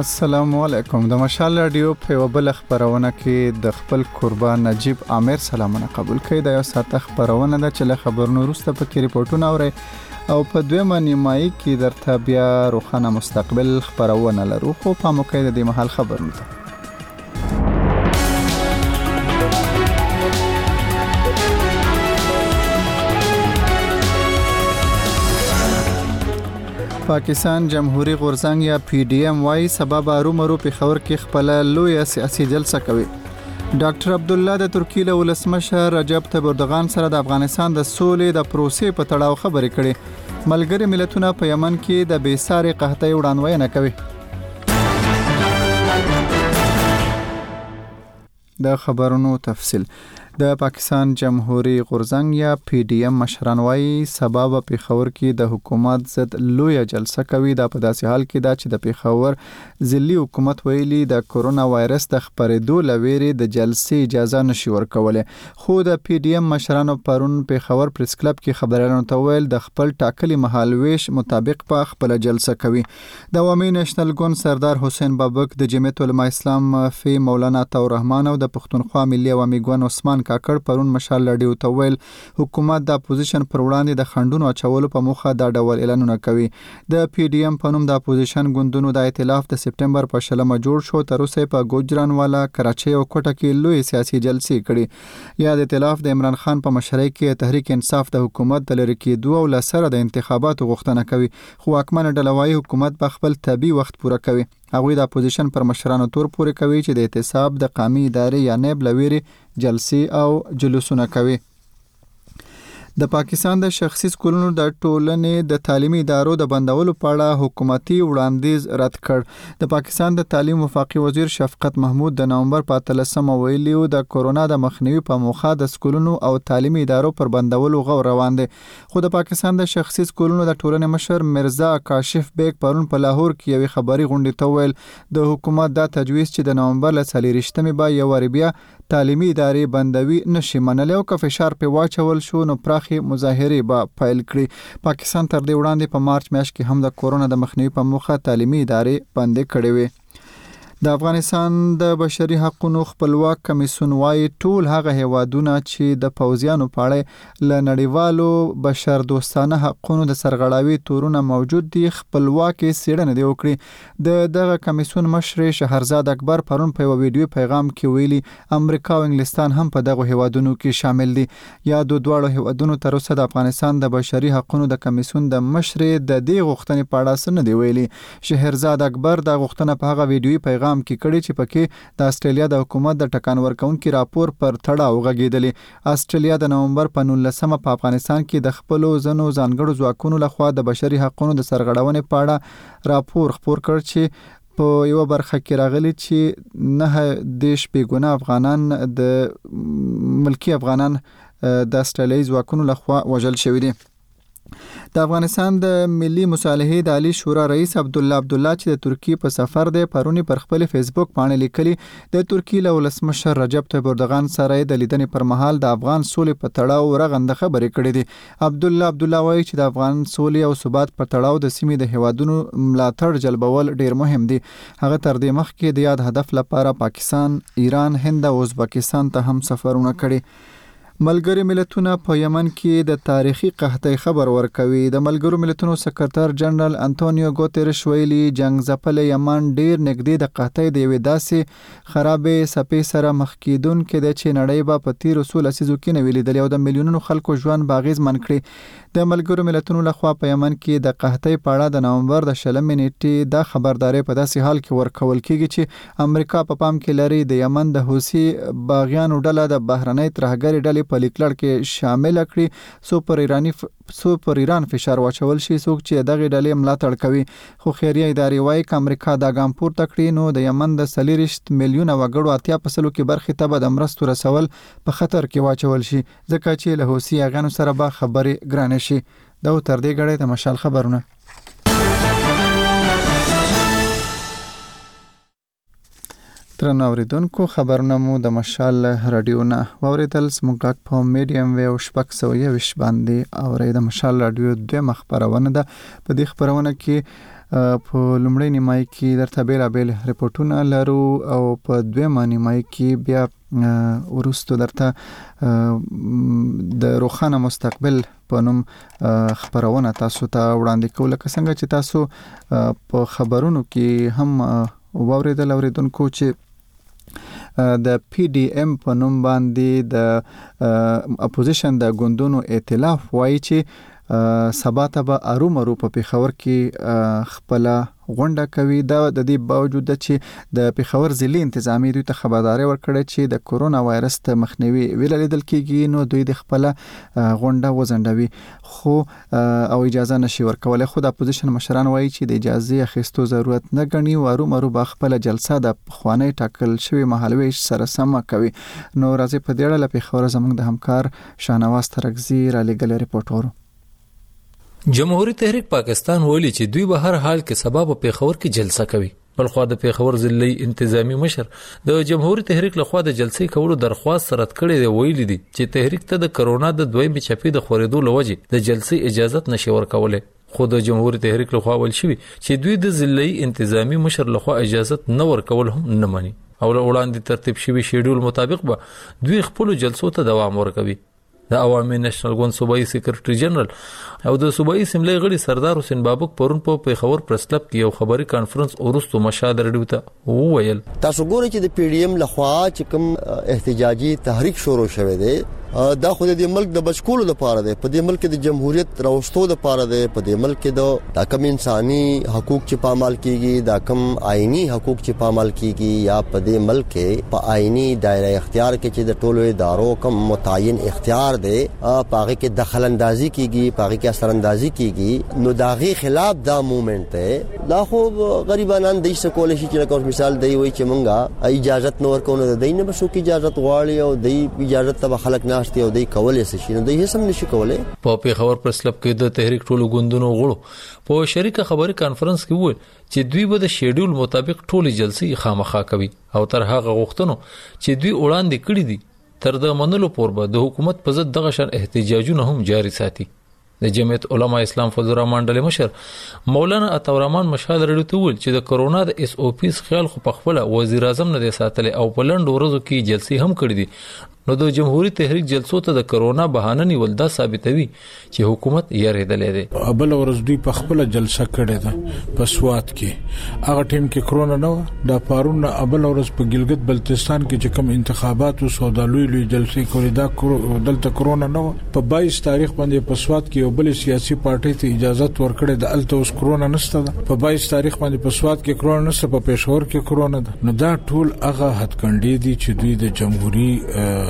السلام علیکم. د مشال رادیو په یو بل خبرونه کې د خپل قربان نجیب عامر سلامونه قبول کړئ. د یو ساعت خبرونه ده چې له خبرونو وروسته پکې ریپورتونه اورئ او په دویمه نیمایي کې درته بیا روښانه مستقبل خبرونه لرو. خو په موقع د دې محل خبرونه ته پاکستان جمهوریت غورځنګ یا پی ډی ایم وايي سبب ارومرو په خبر کې خپل لوی سیاسي جلسه کوي. ډاکټر عبد الله د ترکیې له ولسمشر رجب طیب اردوغان سره د افغانستان د سولې د پروسې په تړاو خبرې کړي. ملګری ملتونه په یمن کې د بېساري قحطۍ وړاندوینه کوي. د خبرونو تفصیل. د پاکستان جمهوریت غورځنګ یا پی ډی ایم مشران وايي سبب په خبر کې د حکومت ضد لوی جلسه کوي. دا په داسې حال کې دا چې د پیښور ځلي حکومت ویلي د کورونا وایرس د خپرېدو لويري د جلسې اجازه نشي ورکوله. خو د پی ډی ایم مشرانو پرون پیښور پریس کلب کې خبرونه تویل د خپل ټاکلي مهالويش مطابق په خپل جلسه کوي. د عوامي نېشنل ګوند سردار حسین بابک د جمعیت العلماء اسلام فی مولانا عطا الرحمن او د پښتونخوا ملي عوامي ګوند عثمان کاکړ پرون مشال رادیو ته ویل حکومت د اپوزیشن پر وړاندې د خندونو اچولو په موخه دا ډول اعلانونه کوي. د پی ډی ایم په نوم د اپوزیشن ګوندونو د ائتلاف د سپټمبر په 20 جوړ شو. تر اوسه په ګوجرانوالا، کراچۍ او کوټه کې لوی سیاسي جلسې کړي. یا د ائتلاف د عمران خان په مشرۍ کې تحریک انصاف د حکومت د لری کېدو او لسره د انتخاباتو غوښتنه کوي. خو حکومت ډلوي حکومت په خپل طبي وخت پوره کوي. هغوی د اپوزیشن پر مشرانو تور پورې کوي چې د احتساب د قومي ادارې یا نیب لويري جلسې او جلوسونه کوي. د پاکستان د شخصي سکولونو د ټولنې د تعلیمي ادارو د بندولو په اړه حکومتي وړاندیز رد کړ. د پاکستان د تعلیم وفاقي وزیر شفقت محمود د نومبر په 13 ویلي د کورونا د مخنیوي په موخه د سکولونو او تعلیمي ادارو پر بندولو غور روان دي. خو د پاکستان د شخصي سکولونو د ټولنې مشر مرزا کاشف بیگ پرون په لاهور کې یو خبري غونډه ته ویل د حکومت د تجویز چې د نومبر ل 24 به یو بیا تعلیمي ادارې بندوي نشي منلو او که فشار په واچول شو نو پراخي مظاهره به فایل کړي. پاکستان تر دې وړاندې په مارچ میاشت کې هم د کورونا د مخنیوي په موخه تعلیمي ادارې بند کړې وي. د افغانستان د بشري حقوقو خپلواک کمیسیون وايي ټول هغه هیوادونه چې د پوځیانو په اړه ل نړیوالو بشر دوستانه حقوقو د سرغړاوي تورونه موجود دي خپلواک څېړنه دی وکړي. دغه کمیسیون مشر شهرزاد اکبر پرون په ویډیو پیغام کې ویلي امریکا او انګلستان هم په دغه هیوادونو کې شامل دي. یا د دوه هیوادونو تر اوسه د افغانستان د بشري حقوقو د کمیسیون د مشر د دې غوښتنې په اړه څه نه دی ویلي. شهرزاد اکبر د غوښتنه په هغه ویډیو پیغام کې کړي چې پکې د استرالیا د حکومت د ټکان ورکونکو راپور پر تړاو غږیدلی. استرالیا د نومبر په 19 په افغانستان کې د خپل ځنو ځانګړو ځواکونو لخوا د بشري حقوقو د سرغړونې په اړه راپور خپور کړ چې په یو برخه کې راغلي چې نه دیش بیګونه افغانان د ملکی افغانان د استرالیایي ځواکونو لخوا وژل شوی دي. د افغانستان د ملي مصالحې د عالی شورا رئیس عبد الله چې د ترکیې په سفر دی پرونی پر خپل فیسبوک باندې لیکلي د ترکیې له ولسمشر رجب طیب اردوغان سره د لیدنې پر مهال د افغان سولې په تړاو رغنده خبرې کړې دي. عبد الله وایي چې د افغان سولې او ثبات په تړاو د سیمې د هیوادونو ملاتړ جلبول ډیر مهم دي. هغه تر دې مخکې د یاد هدف لپاره پاکستان، ایران، هند او ازبکستان ته هم سفرونه کړي. ملګری ملتونه په یمن کې د تاریخي قحطۍ خبر ورکوي. د ملګرو ملتونو سکرټر جنرال انټونیو ګوتریش ویلي جنگ ځپل یمن ډیر نږدې د قحطۍ د یوې داسې خرابې سپې سره مخ کیدونکې ده چې نړۍ به په تیرو 16 لسیزو کې نه ویلیدلې او د میلیونونو خلکو ژوند باغیزمن کړي. د ملګرو ملتونو لخوا په یمن کې د قحطۍ په اړه د نومبر د 20 نیټې د خبرداري په داسې حال کې ورکول کیږي چې امریکا په پام کې لري د یمن د حوثي باغیانو ډله د بهرنۍ ترهګرۍ ډلې په لیکلړ کې شامل کړي سو پر ایران فشار واچول شي څوک چې دغه ډلې ملاتړ کوي. خو خیریه ادارې وايي چې امریکا دا ګام پورته کړي نو د یمن د 30 میلیونه وګړو 80% کې برخې ته به د مرستو رسول په خطر کې واچول شي ځکه چې له حوثي اغانو سره به خبرې ګرانه شي. دا تر دې غړې د مشال خبرونه. درنو اوریدونکو خبرونه مو د مشال رادیو نه واوریدل. زموږ غږ په میډیم ویو 620 باندې اوري. د مشال رادیو د خبرونه ده. په دې خبرونه کې په لومړی نیمای کې درته بیلابل ریپورتونه لرو او په دویمه نیمای کې بیا ورستو درته د روخانه مستقبل په نوم خبرونه تاسو ته وړاندې کوله، څنګه چې تاسو په خبرونو کې هم اوریدونکو چې د پی ډی ایم په نوم باندې د اپوزیشن د ګوندونو ائتلاف وایي چې سبا ته به ارومرو په پیښور کې خپل غونډه کوي. دا د دې باوجود چې د پیښور ضلعي انتظامی دوی ته خبرداري ورکړه چې د کورونا وایرس ته مخنیوي ویل لیدل کېږي، نو دوی د خپل غونډه وزندوي خو او اجازه نشي ورکولای. خو د اپوزیشن مشران وایي چې د اجازه اخیستو ضرورت نه ګڼي او ارومرو به خپل جلسه د خوانی ټاکل شوی مهالويش سره سم کوي. نو راځي په دې اړه له پیښور زموږ د همکار شاهنواز ترکزی را لګل ریپورت ورو. جمهوریت تحریک پاکستان ویلي چې دوی به هر حال کې سبا په پیښور کې جلسه کوي. بلخو د پیښور ضلعي انتظامی مشر د جمهوریت تحریک لخوا د جلسې کولو درخواست رد کړی دی. ویلي دي چې تحریک ته د کرونا د دویمې چپې د خورېدو لوجه د جلسې اجازه نشي ورکولای. خو د جمهوریت تحریک لخوا ویل شوی چې دوی د ضلعي انتظامی مشر لخوا اجازه نه ورکول هم نه مني او وړاندې ترتیب شوی شیډول مطابق به دوی خپل جلسو ته دوام ورکوي. د عوامي نېشنل ګوند صوبایي سیکریټري جنرال او د صوبایي اسمبلی غړي سردار حسین بابک پرون په پیښور پریس کلب کې یو خبري کانفرنس ورستو مشاد رډیو ته وویل تاسو ګورئ چې د پی ډی ایم لخوا چې کوم احتجاجي تحریک شروع شوه دی دا خو د ملک د بچکولو لپاره دی، په دې ملک د جمهوریت راوستو لپاره دی، په دې ملک د کم انساني حقوق چې پامال کیږي، دا کم آئینی حقوق چې پامال کیږي، یا په دې ملک په آئینی دایره اختیار کې چې د ټولو ادارو کم متعین اختیار دی پاغه کې دخل اندازي کیږي، پاغه کې اثر اندازي کیږي، نو داغي خلاف دا موومنت دی. دا خو غریبانان د سکول شي چې کوم مثال دی وای چې مونږه اجازه نور کوو د دینه بشو کې اجازه غواړي او د اجازه ته خلک نه او دوی کولای شي، نو دوی هیڅ هم نشي کولای. په پیښور پریس کلب کې د تحریک ټولو ګوندونو غړو په شریکه خبري کانفرنس کې وویل چې دوی به د شیډول مطابق ټولې جلسې خامخا کوي او تر هغه غوښتنو چې دوی وړاندې کړي دي تر د منلو پورې به د حکومت په ضد دغه شان احتجاجونه هم جاري ساتي. د جمعیت علما اسلام فضل الرحمن ډلې مشر مولانا عطاورحمان مشال رډیو ته ویل چې د کرونا د اس او پی خیال خو په خپل وزیر اعظم نه دی ساتلی او په لنډ ورځو کې جلسې هم کړې دي. نو د جمهوریت تحریک جلسو ته د کرونا بهانه نیول دا ثابتوي چې حکومت یریدلې ده. بل ورځ دوی په خپل جلسه کړې ده په سوات کې، هغه ټیم کې کرونا نه و، دا پارون بل ورځ په ګلګت بلتستان کې چې کوم انتخابات او سودالوي لوی جلسې کړې دا دلته کرونا نه و. په 22 تاریخ باندې په سوات کې یو بل سیاسي پارټي ته اجازه ورکړې ده، الته اوس کرونا نشته ده. په 22 تاریخ باندې په سوات کې کرونا نشته، په پېښور کې کرونا ده. نو دا ټول هغه هټکندې دي چې دوی د جمهوریت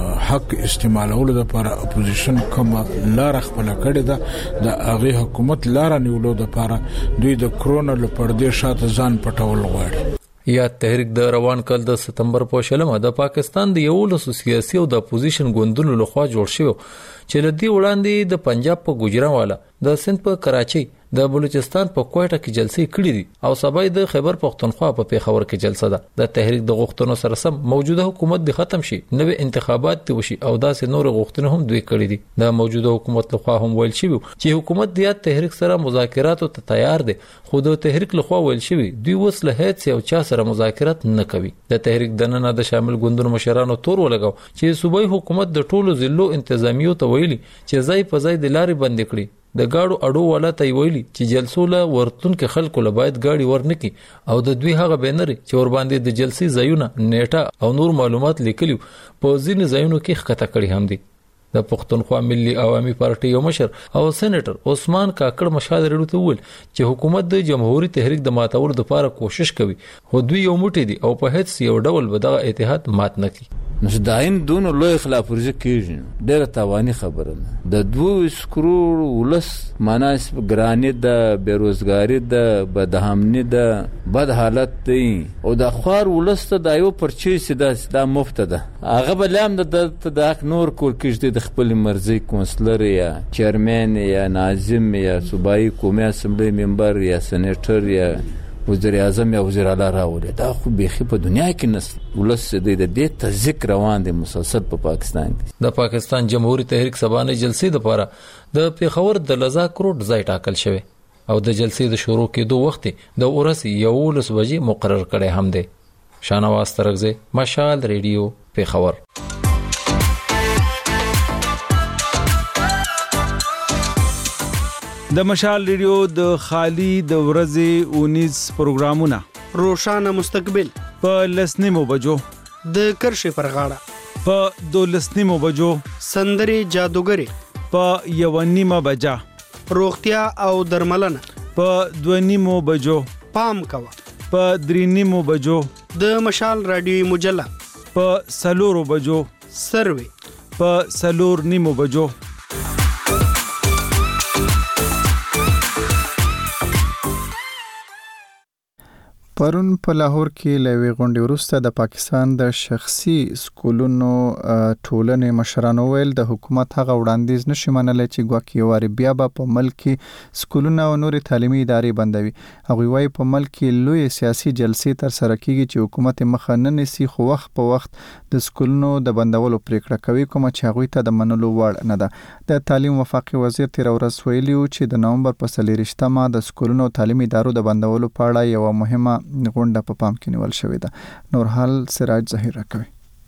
حق استعمالولو لپاره اپوزیشن کوم لار خپل کړی ده، د هغه حکومت لار نیولو لپاره دوی د کرونا لپاره د شاته ځان پټول غواړي. یا تحریک د روان کال د ستمبر په شلمه د پاکستان د یو لسو سیاسي او د اپوزیشن ګوندونو لخوا جوړ شوی چې لدی وړاندې د پنجاب په ګوجرانوالا، د سند په کراچۍ، د بلوچستان په کوټه کې جلسې کړې دي او سبا د خیبر پختونخوا په پیښور کې جلسه ده. د تحریک د غوښتنو سره سم موجوده حکومت د ختم شي، نوې انتخابات دی وشي او داسې نور غوښتنې هم دوی کړې دي. د موجوده حکومت لخوا هم ویل شوی چې حکومت د تحریک سره مذاکراتو ته تیار دی، خو د تحریک لخوا ویل شوی دوی وس له هیڅ یو چا سره مذاکرات نه کوي. د تحریک د نن د شامل ګوندونو مشرانو تور ولګاو چې صوبایي حکومت د ټولو ضلعو انتظامیو ته ویلي چې ځای په ځای د لارې بند کړي. د گاډو اډو والا ته ویلي چې جلسو له ورتون کې خلکو له باید گاډي ورنکي او د دوی هغه بینر چې ور باندې د جلسې ځایونه، نیټه او نور معلومات لیکلي په ځینې ځایونو کې ښکته کړي هم دي. د پښتونخوا ملي عوامي پارټي یو مشر او سېنیټر عثمان کاکړ مشال رډیو ته ویل چې حکومت د جمهوریت تحریک د ماتولو لپاره کوشش کوي، خو دوی یو موټی دي او په هیڅ یو ډول به دغه اتحاد مات نه کړي. نو دایم دونو لوی خلاف ورزي کیږي، ډېر تاواني خبره ده. د 2 کرور ولس مناسب ګرانی د بیروزګاری د بدهمنی د بد حالت دی او د خوار ولس ته د یو پرچی سیده د مفت ده. هغه بلام د حق نور کور کېږي د خپل مرزي کونسلر یا چیرمن یا ناظم یا صوبایي قومي اسمبلی ممبر یا سېنیټر یا وزیر اعظم یا وزیر اعلی راوړي. دا خو بيخي په دنیا کې نس ولس د دې تذکر روان دي مسلسل په پاکستان کې. د پاکستان جمهوریت تحریک سبانه جلسې لپاره د پیښور د لزا کروټ ځای ټاکل شوی. او د جلسې د شروع کېدو وخت د ورځ 11 بجې مقرر کړی هم دی. شانواز ترغزی، مشال ریډیو، پیښور. د مشال ریډیو د خالی د ورځې 19 پروګرامونه روشانه مستقبل په لسنیمو بجو، د کرښې پر غاړه په 12 بجو، سندري جادوګری په 1:30 بجا، روغتیا او درملنه په 2:30 بجو، پام کوه په 3:30 بجو، د مشال رادیوي مجله په 4 بجو، سروي په 4:30 بجو. پرون په لاهور کې لوي غونډې وروسته د پاکستان د شخصي سکولونو ټولنې مشرانو ویل د حکومت هغه وړاندیز نشي منلای چې ګواکې واري بیا په ملک کې سکولونه او نوري تعلیمي ادارې بندوي. هغه وايي په ملک کې لوی سیاسي جلسې تر سره کیږي چې حکومت مخه نه نیسي، خو وخت په وخت د سکولونو د بندولو پریکړه کوي، کوم چې هغه ته د منلو وړ نه ده. د تعلیم وفاقي وزیر تیر ورځ ویلي چې د نومبر په 23 د سکولونو او تعلیمي ادارو د بندولو په اړه یو مهمه غونډه په پام کې نیول شوې ده. نور حال سراج ظهیر راکوي.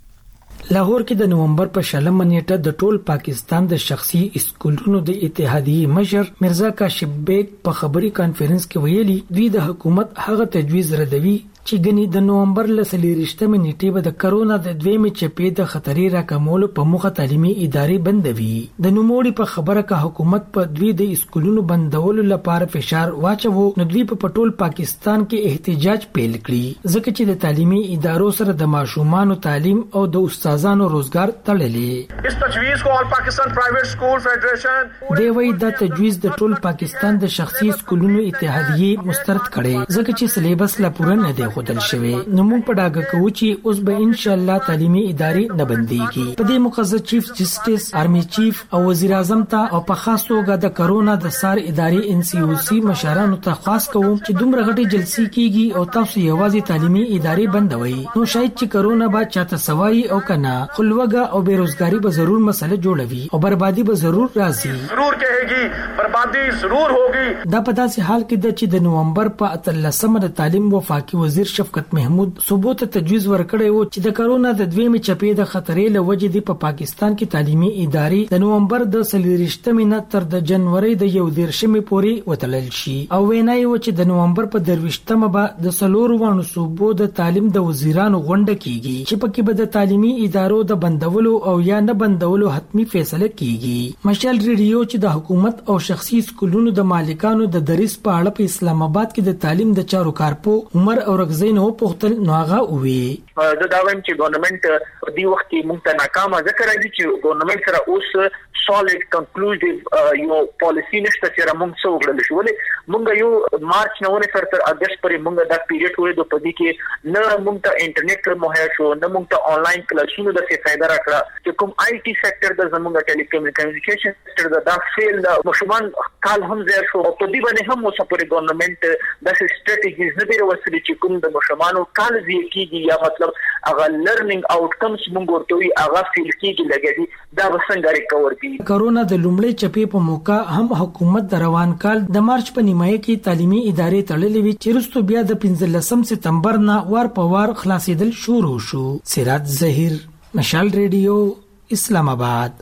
لاهور کې د نومبر په 16 نیټه د ټول پاکستان د شخصي اسکولونو د اتحادیې مشر مرزا کاشف بیگ په خبري کانفرنس کې ویلي دوی د حکومت هغه تجویز ردوي چې ګني د نومبر ل 23 نیټې به د کرونا د دویمې چپې د خطرې راکمولو په موخه تعلیمي ادارې بندوي. د نوموړي په خبره کا حکومت په دوی د اسکولونو بندولو لپاره فشار واچو، نو دوی په ټول پاکستان کې احتجاج پیل کړی ځکه چې د تعلیمي ادارو سره د ماشومانو تعلیم او د استادانو روزګار تړلې. اس تجویز کو آل پاکستان پرایویٹ سکول فیڈریشن دی وی دا تجویز د ټول پاکستان د شخصي اسکولونو اتحادیې مسترد کړي ځکه چې سلیبس لا پوره نه دی خودل شوی. نو موږ په ډاګه کوو چې اوس به ان شاء الله تعلیمي ادارې نه بنديږي. په دې مقصد چیف جسټس، آرمي چیف او وزیر اعظم ته او په خاص توګه د کرونا د سار ادارې NCOC مشرانو ته خاص کوم چې دومره غټي جلسې کیږي او تاسو یوازې تعلیمي ادارې بندوي، نو شاید چې کرونا به چاته سوای او کنه خلوګه او بیروزګاری به ضرور مسله جوړوي او بربادي به ضرور راځي، ضرور کهږي بربادي ضرور ہوگی. دا په داسې حال کې چې د نومبر په 13 د تعلیم وفاقي وزیر شفقت محمود صوبو ته تجویز ورکړی و چې د کرونا د دویمې چپې د خطرې له وجې د پاکستان کې تعلیمي ادارې د نومبر د 23 نه تر د جنوري د 11 پورې وتلل شي او وینای و چې د نومبر په 23 به د سلور صوبو د تعلیم د وزیرانو غونډه کیږي چې پکې به د تعلیمي ادارو د بندولو او یا نه بندولو حتمی فیصله کیږي. مشال ریډیو چې د حکومت او شخصي سکولونو د مالکانو د دریس په اړه په اسلام آباد کې د تعلیم د چارو کارپو عمر او رغزین او پختل نوغه وی د داویم چې ګورنمنت دی وخت کې مونږ ته ناکامه ذکر راځي چې ګورنمنت سره اوس solid conclusive یو پالیسی نشته چې موږ څو وکړل شو. ولې موږ یو مارچ نه ونه تر اگست پورې موږ دا پیریډ وې د پدې کې نه موږ ته انټرنیټ مهیا شو، نه موږ ته آنلاین کلاسونو د څه فائدہ راکړه چې کوم آی ټي سېکټر د زموږ ټیلیکومونیکیشن سېکټر دا فیل مشومان کال هم زیات شو او په دې باندې هم اوس پورې ګورنمنت د سټریټیجیز نه دی وسلې چې کوم د مشومانو کال زی کیږي یا مطلب هغه لرنینګ آوټکمز موږ ورته هغه فیل کیږي لګیږي دا وسنګ ریکور کی. کرونا د لومړۍ چپې په موقع هم حکومت د روان کال د مارچ په نیمایي کې تعلیمي ادارې تړلې وي چې وروسته بیا د 15 سپتمبر نه وار په وار خلاصېدل شروع شو. سراج ظهیر، مشال ریډیو، اسلام آباد.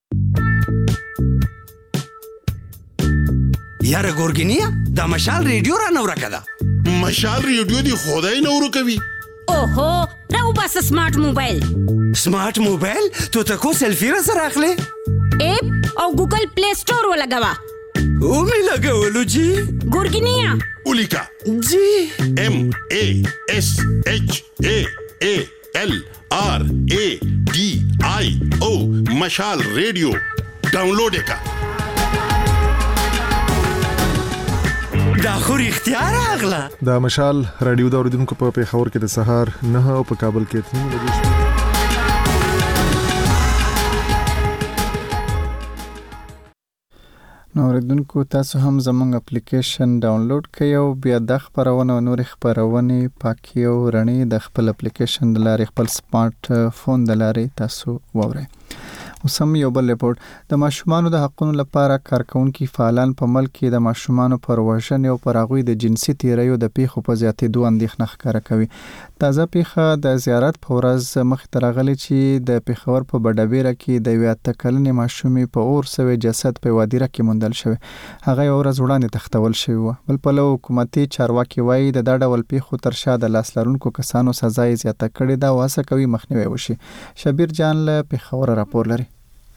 یاره ګورګینیا دا مشال ریډیو را نور کړه. مشال ریډیو دی خدای نور کوي. اوهو راو بس سمارټ موبایل. سمارټ موبایل ته تکو سیلفی را سره اخلي اپ او ګوګل پلی سٹور ولګوا او می لګولو جی ګورګینیا اولیکا جی MASHALRADIO مشال ریډیو ډاونلوډ وکړه. دا خو اختیار اغلا دا مشال رادیو دا اوریدونکو په پیښور کې د سهار 9 او په کابل کې 3 بجې. نو اوریدونکو تاسو هم زموږ اپلیکیشن ډاونلوډ کړئ او بیا د خبرونه او نور خبرونه پاکي او رڼي د خپل اپلیکیشن د لارې خپل سمارټ فون د لارې تاسو وورئ. وسم یو بل ریپورت د ماشومان د حقوقو لپاره کارکونکو فعالان په ملک کې د ماشومان پر وژنې او پر هغوی د جنسي تیریو د پیښو په زیاتېدو اندېښنه ښکاره کوي. تازه پیښه د زیارت په ورځ مخې ته راغلې چې د پېښور په بډابیره کې د 8 کلنې ماشومې په اور سوی جسد په وادیره کې موندل شوی. هغه یو ورځ وړاندې تختول شوی و. بل پلو حکومتي چارواکي وایي د ډول پیښو تر شا د لاس لرونکو کسانو سزا یې زیاته کړې ده او هڅه کوي مخنیوي وشي. شبیر جان له پېښور راپور لري.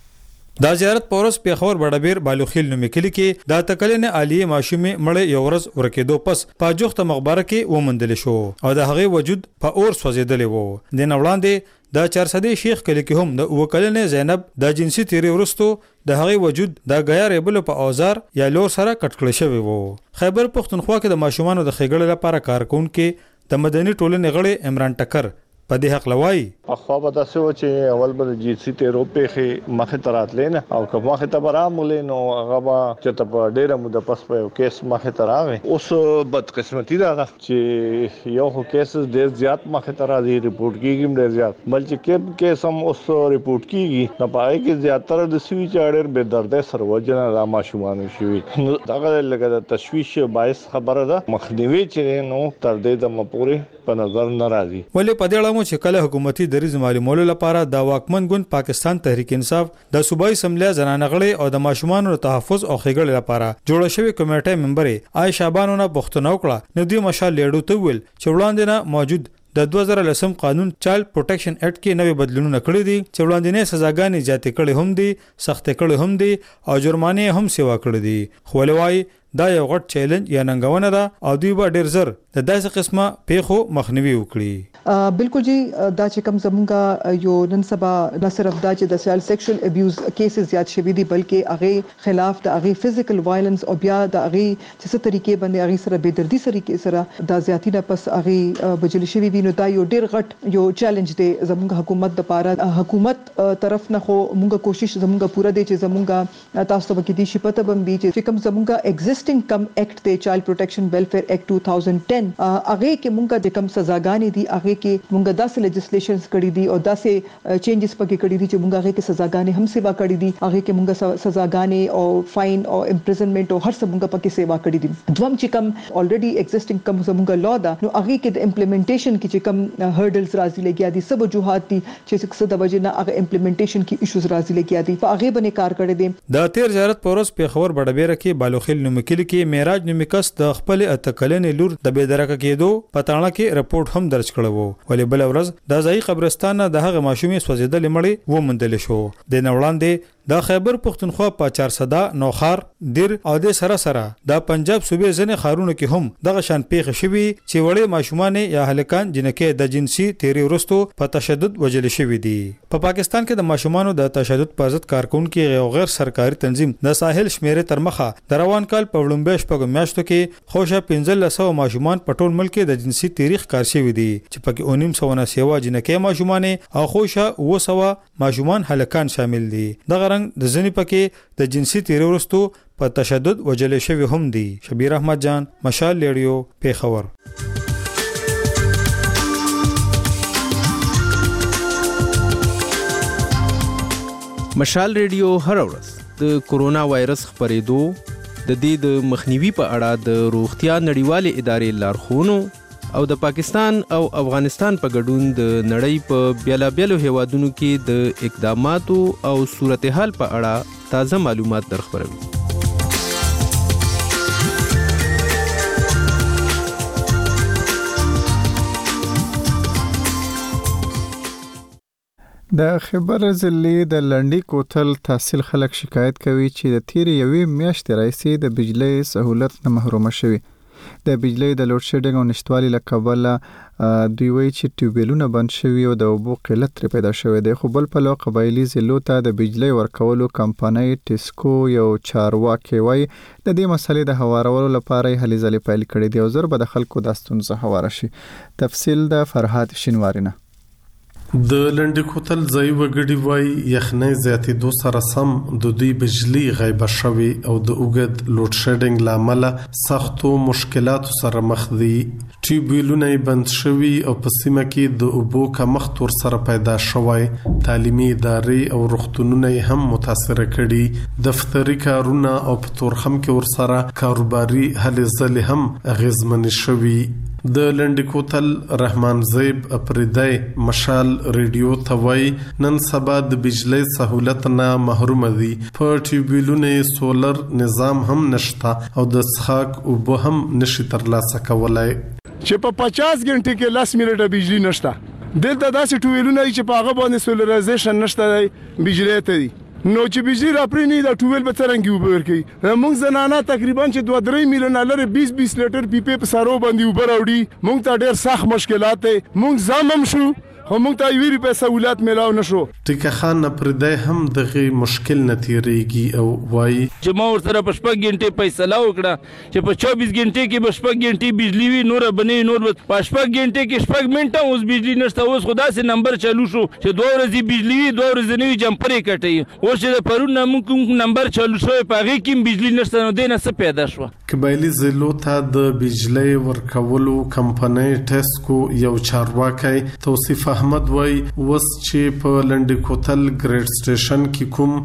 دا زیارت پورس پیښور بډابیر بالوخیل نومې کلی کې د تکلن عالیه ماشومې مړ یو ورځ ورکېدو پس په جوخته مقبره کې ومندل شو او د هغه وجود په اور سوځیدلی وو. د نوړاندې د 400 شیخ کلی کې هم د وکلنې زینب د جنسي تیری ورستو د هغه وجود د غیر ابل په اوزار یا لور سره کټکړل شوی وو. خیبر پختونخوا کې د ماشومانو د خېګړې لپاره کارکونکو د مدني ټولنې غړي عمران ټکر په دې حق لوي. اخوا به تاسو چې اول به جنسي تیرو په مخه تراتلې نه او کوم مخه ته برامولې نو هغه به چې ته په ډیره موده پس په کیس مخه تراغه. اوس بدقسمتي ده چې یو کیس ډیر زیات مخه ترازي ریپورت کیږي ډیر زیات بلکې کوم کیس هم اوس ریپورت کیږي نه پای کې زیاتره د سوي چاړر به درد سر وجنه را ماشومان شوی. دغه لګه د تشویش باعث خبره ده مخنیوي چې نو تر دې د مپورې په نظر ناراضي. ولې په دې اړه چې کله حکومتي دریځ معلومولو لپاره د واکمن ګوند پاکستان تحریک انصاف د صوبایي اسمبلی زنانه غړي او د ماشومانو تحفظ او خېګړې لپاره جوړه شوې کمیټه ممبر آی شعبانونه پښتنو کړه نو دوی مشال لیډو ته ویل چې وړاندې نه موجود د 2010 قانون چایلډ پروټیکشن اکټ کې نوې بدلونونه کړې دي چې وړاندې سزاګانې زیاتې کړې هم دي سختې کړې هم دي او جرمانې هم سیوا کړې دي. خو ولوي دا یو غټ چیلنج یا ننګونه ده او دوی به ډیر زر د داسې قسمه پیښو مخنیوي وکړي. بالکل جی دا چې کوم زمونږه یو نن سبا نه صرف دا چې د سیکشوال ابیوز کیسز زیات شوي دي بلکې هغه خلاف د هغه فزیکل وایلنس او بیا د هغه چې څه طریقې باندې هغه سره بے دردي سره د زیاتی نه پس هغه بجلی شوي دي نو دا یو ډیر غټ یو چیلنج دی زمونږ حکومت د پاره. حکومت طرف نه خو مونږه کوشش زمونږه پوره دی چې زمونږه تاسو ته کې دي شپته بمبي چې کوم زمونږه ایگزیسټینګ کم اکټ دی چایلډ پروټیکشن ویلفیر اکټ 2010 هغه کې مونږه د کم سزاګانې دي هغه کې مونږه داسې لیجسلیشنز کړی دي او داسې چینجز پکې کړی دي چې مونږه هغه کې سزاګانې هم سیوا کړی دي هغه کې مونږه سزاګانې او فاین او امپریزنمنت او هر څه مونږه پکې سیوا کړی دي. دوم چې کم الریډي ایگزیسټینګ کم زمونږه لا ده نو هغه کې د امپلیمنټیشن کې چې کم هرډلز راځي لګیا دي سب وجوهات دي چې څه د وجه نه هغه امپلیمنټیشن کې ایشوز راځي لګیا دي په هغه باندې کار کړی دي. د تیر زیارت پورس پیښور بډابیره کې بالوخیل نومکلی کې معراج نومکس د خپل اتکلنې لور د بيدرکه کېدو پټاڼه کې رپورټ هم درج کړو ولې بل ورځ د ځای قبرستان د هغه ماشومې سوځیدل مړې و مندل شو. د نوړاندې د خیبر پختونخوا په 400 نوخار دیر او د سره د پنجاب صوبې ځنې خارونو کې هم دغه شان پیښ شوي چې وړې ماشومان یا هلکان جنکې د جنسي تیری ورستو په تشدد وجل شوي دي. په پاکستان کې د ماشومانو د تشدد په ضد کارکونکو غیر سرکاري تنظیم د ساحل شمیره تر مخه د روان کال په وړاندې شپږ میاشتو کې خوشا 1500 ماشومان په ټول ملک د جنسي تاریخ کار شوي دي چې پکې 1900 سیوا جنکې ماشومان او خوشا 200 ماشومان هلکان شامل دي. دغه د ځنی پکې د جنسي تیری ورستو په تشدد وجل شوی هم دي. شبیر احمد جان مشال لیډیو پیښور. مشال ریډیو هر ورځ د کورونا وایرس خپرېدو د دې د مخنیوي په اړه د روغتیا نړیوالې ادارې لارښوونو او د پاکستان او افغانستان په ګډون د نړۍ په بیلابیلو هیوادونو کې د اقداماتو او صورتحال په اړه تازه معلومات درخبروي. د خیبر ضلع د لنډی کوتل تحصیل خلک شکایت کوي چې د تیر یوې میاشتې راهیسې د بجلی سہولت نه محروم شوي. د بجلی د لوډ شیډینګ او نشټوالي له کبله دوی وایي چې ټیوبیلونه بند شوي او د اوبو قلت ترې پیدا شوی دی. خو بل پلوه قبایلي ضلعو ته د بجلی ورکولو کمپنۍ ټیسکو یو چارواکي وایي د دې مسلې د هوارولو لپاره یې هلې ځلې پیل کړي دي او زر به د خلکو دا ستونزه هواره شي. تفصیل د فرهاد شینواری نه. د لنډی کوتل ځای وګړي وای یخنۍ زیاتېدو سره سم د دوی بجلی غیبه شوې او د اوږد لوډ شیډینګ له امله سختو مشکلاتو سره مخ دي. ټیوبویلونه بند شوي او په سیمه کې د اوبو کمښت ورسره پیدا شوی. تعلیمي ادارې او روغتونونه هم متاثر کړي. دفتري کارونه او په تورخم کې ورسره کاروباري هلې ځلې هم اغیزمن شوي. د لنډکوتل رحمان زیب اپریدای مشال ریډیو توای نن سبا د بجلی سہولت نه محروم دي. په ټیوبویلونو سولر نظام هم نشته او د څښاک اوبه هم نشي ترلاسه کولای. چې په 50 غنټه کې 10 منټه بجلی نشته. دلته داسې ټیوبویلونه چې په هغه باندې سولرایزیشن نشته بجلی ته دي. نو چې بجلی راپرې نه دا ټویل به څنګه وبور کوي. موږ زنانه تقریبا چې 2-3 میلیون لري 20 لیټر پیپې په سارو باندې وبور اوړي. موږ ته ډېر سخت مشکلات دي. موږ زامم شو خو موږ ته ویری په سہولت ملاو نشو. ټیکه خان پردای هم دغه مشکل نتیریږي او وای چې ما ورسره په 6 غنټه فیصله وکړه چې په 24 غنټه کې په 6 غنټه بجلی وي نور بنې نور په 6 غنټه کې 6 منټه اوس بجلی نشته. اوس خدا سي نمبر چالو شو چې 2 ورځې بجلی وي 2 ورځې نه جمپرې کټي. اوس چې پرون موږ نمبر چالو شو په هغه کې بجلی نشته. نو دینه څه پیدا شو. قبایلی ضلعو ته د بجلی ورکولو کمپنۍ ټیسکو یو چارواکي توصیف احمد وای وس چې په لنډکوتل ګریډ سټیشن کې کوم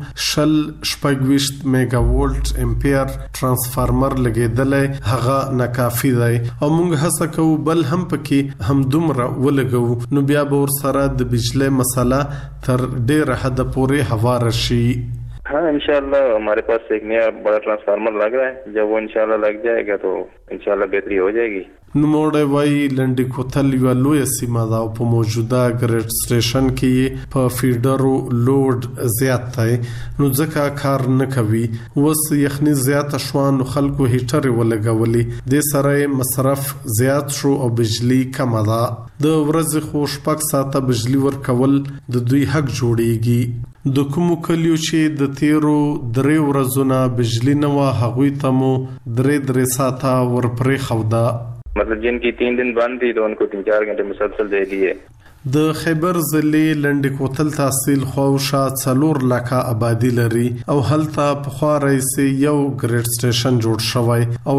26 میگا وولټ امپیر ترانسفارمر لګیدلې هغه ناکافي دی او موږ هڅه کوو بل هم پکې هم دومره ولګو نو بیا به ور سره د بجلی مسله تر ډیره حد پورې هوار شي. हाँ इंशाल्लाह हमारे पास एक नया बड़ा ट्रांसफार्मर लग रहा है. जब वो इंशाल्लाह लग जाएगा तो इंशाल्लाह बेहतरी हो जाएगी. نوموړی وایي لنډکوتل یوه لویه سیمه ده او په موجوده ګریډ سټیشن کې په فیډرو لوډ زیات دی نو ځکه کار نه کوي. اوس یخني زیاته شوه نو خلکو هیټرې ولګولې دې سره مصرف زیات شو او بجلی کمه ده. د ورځې خو 6 ساعته بجلی ورکول د دوی حق جوړیږي. د کومو کلیو چې د تیرو 3 ورځو نه بجلی نه وه هغوی ته مو 3 ساعته ورپرې خوده. मतलब जिनकी 3 दिन बंद थी तो उनको 3-4 घंटे मुसलसल दे दिए. د خیبر ضلع لنډکوتل تحصیل خواوشا 4 لکه آبادی لري او هلته په خوا رئیس یو ګریډ سټیشن جوړ شوی او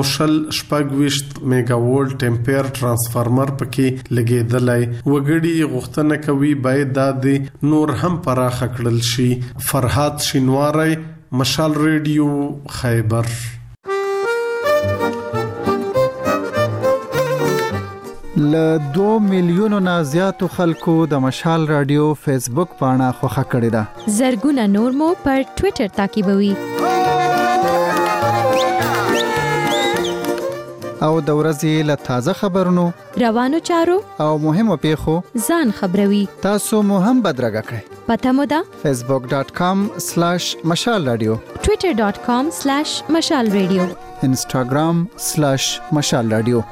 26 میگا وولټ امپیر ترانسفارمر پکې لګیدلای. وګړي غوښتنه کوي باید د نور هم پراخ کړل شي. فرحات شینواری مشال ریډیو خیبر. ل 2 میلیونو نه زیاتو خلکو د مشال رادیو فیسبوک پاڼه خوښه کړې ده. زرګونه نور مو پر ټوئیټر تعقیبوي. او د ورځې له تازه خبرونو روانو چارو او مهمو پیښو ځان خبروي. تاسو مو هم بدرګه کړئ. پته مو ده facebook.com/مشال رادیو twitter.com/مشال رادیو instagram/مشال رادیو.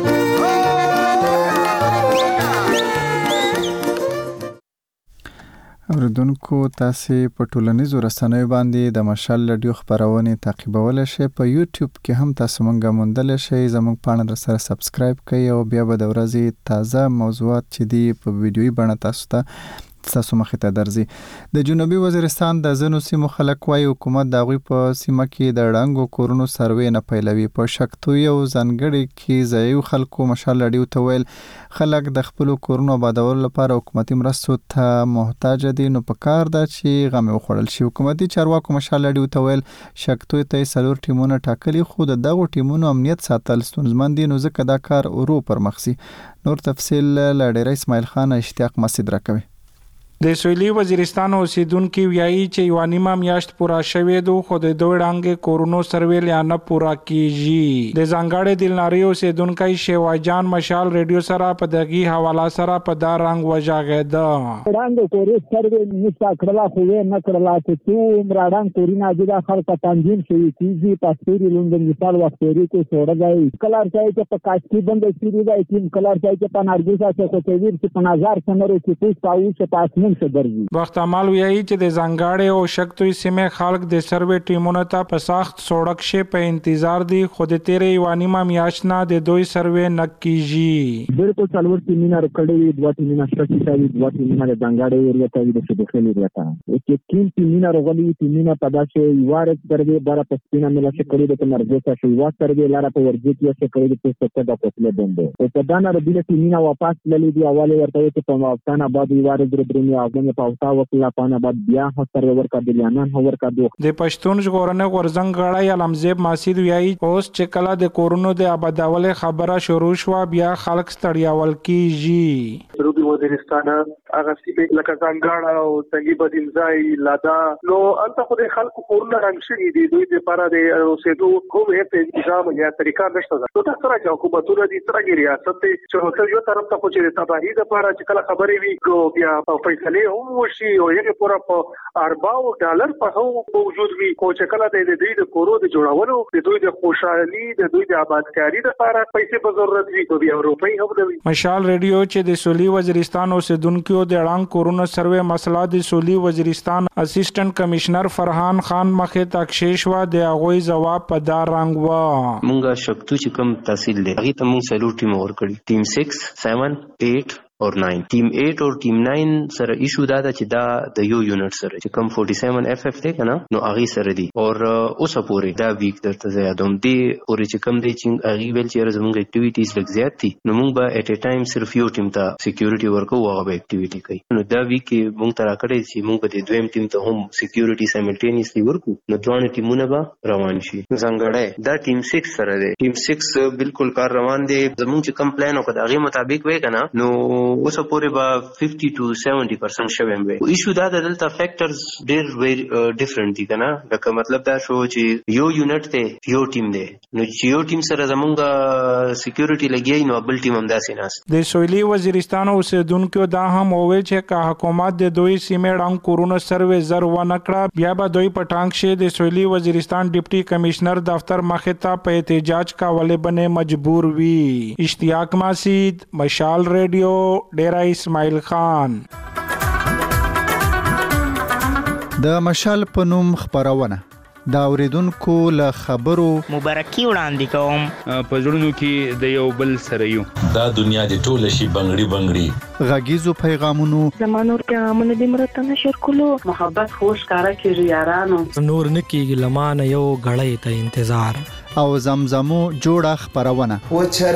اوریدونکو تاسو په ټولنیزو رسنیو باندې د مشال رادیو خبرونه تعقیبولای شئ. په یوټیوب کې هم تاسو مونږه موندل شئ. زموږ پاڼه سره سبسکرایب کړئ او بیا به د ورځې تازه موضوعات چې دی په ویډیويي بڼه تاسو مخې ته درځي. د جنوبي وزیرستان د ځینو سیمو خلک وايي حکومت د غوي په سیمه کې د ړنګو کورونو سروې نه پیلوي. په شکتو یو ځنګړي کې ځایو خلکو مشال رادیو ته ویل خلک د خپل کورونو آبادولو لپاره حکومتي مرستو ته محتاج دي نو په کار ده چې غم وخوړل شي. حکومتي چارواکو مشال رادیو ته ویل شکتو ته 4 ټیمونه ټاکلي خو دغه ټیمونو امنیت ساتل ستونزمن دي نو ځکه دا کار ورو پر مخسي. نور تفصیل له ډیر اسماعیل خان اشتیاق مسجد راکوي. د سویلي وزیرستان اوسیدونکو ویایي چې یو نیمه میاشت پورا شوې ده خو د دوه ډانګ کورونو سروې نه پورا کیږي. د زنګاړې دلناري اوسیدونکو شیواجان مشال ریډیو سره په دغه حواله سره په دا رنگ وژاغېده. ډانګ کورې سروې نشته کړلا خو نه کړلا چې څوم راډانګ کورونه د خلکو تنظیم شوی کیږي. پاستوري لوندن مثال وختوري کو سوړګای کلر چې په کاشتي باندې کیږي دا تیم کلر چې په نارګوسا څخه کوي چې په نظر سمره کې پوس پاو چې پاسنه قانون څخه ګرځي. وختمال ویایي چې د ځانګړې او شکتوي سیمې خلک د سروې ټیمونو ته په سخت سړک شي په انتظار دي خو د تیرې یوه نیمه میاشت نه د دوی سروې نه کیږي. بالکل څلور ټیمونه راکړي دوه ټیمونه شټي کوي دوه ټیمونه د ځانګړې ایریا ته د شبکې ایریا ته چې تین ټیمونه راغلي ټیمونه په داسې یوار سروې بار په سپینه مله چې کړي د مرزه څخه یو سروې لاره په ورځي کې چې کړي د څه د کوتله بنده او په دانه ربیله ټیمونه واپس للی دی اواله ورته چې په افغان آباد یوار د برنی افغان په اوتا وکلا پان آباد بیا سروې ورکا دلیانان هو ورکا دوه د پښتون ژغورنې غورځنګ غړی علمزیب ماسید ویایي اوس چې کله د کورونو د آبادول خبره شروع شو بیا خلک ستړیاول کیږي. جنوبي وزیرستان هغه سیمه لکه ځانګړه او څنګه بدینځای لادا نو انت خو د خلکو کورونه رنګ شي دي دوی لپاره د اوسېدو کوم هیڅ نظام یا طریقه نشته. نو تاسو راځي حکومتونه دي سره ریاست چې هوته یو طرف ته خو چې تباہي د لپاره چې کله خبرې وي کو بیا فیصله هم وشي او یې پورا په ارباو ډالر په هو موجود وي کو چې کله د دې د کورو د جوړولو د دوی د خوشحالي د دوی د آبادکاری لپاره پیسې په ضرورت وي کو بیا روپۍ هم دوی. مشال ریډیو چې د سولي وزیرستان اوسیدونکو د اړانګ کورونو سروې مسله د سولي وزیرستان اسسټنټ کمشنر فرحان خان مخې تکشیش وا د هغوی جواب په دار رنګ وا. مونږه شپتو چې کوم تحصیل دی هغه ته مونږ سلو ټیم ور کړی ټیم 6 7 8 اور 9 ټیم 8 اور ټیم 9 سره ایشو دا چې دا د یو یونټ سره چې کم 47 اف اف دی کنه نو هغه سره دی او اوسه پورې دا ویک درته زیاتوم دی پورې چې کم دی چې هغه ویل چې زموږ اکټیویټیز لږ زیات دي نو موږ به اټ ا ټایم صرف یو ټیم ته سکیورټي ورکو هغه به اکټیویټي کوي. نو دا ویک موږ تر کړی چې موږ د دویم ټیم ته هم سکیورټي سایملټینیسلی ورکو نو دوه ټیمونه به روان شي. څنګه دا ټیم 6 سره دی ټیم 6 بالکل کار روان دی زموږ چې کم پلان وکړ هغه مطابق وای کنه نو اوسه پورې به 50 to 70% شوم وي. ایشو دا دلته فیکټرز ډېر ویری ډیفرنٹ دي کنه لکه مطلب دا شو چې یو یونټ ته یو ټیم دی نو چې یو ټیم سره زمونږه سکیورټي لګي نو بل ټیم هم داسې ناس. د سویلي وزیرستان اوسیدونکو دا هم وویل چې که حکومت د دوی سیمې ړنګ کورونو سروې زر ونه کړه بیا به دوی په ټانګ شي د سویلي وزیرستان ډیپټي کمشنر دفتر مخې ته په احتجاج کولو باندې مجبور وي. اشتیاق ماسید مشال ریډیو ډیرا اسماعیل خان. د مشال په نوم خبرونه دا اوریدونکو له خبرو مبارکي وړاندې کوم په ژوندونو کې د یو بل سره یو دا دنیا د ټول شي بنگړي غږیزو پیغامونو زمانور پیغامونه د مرتنه شر کولو محبت خوش کارا کیږي یارانو نور نکیږي لمانه یو غړې ته انتظار او زمزمو جوړه خبرونه و چر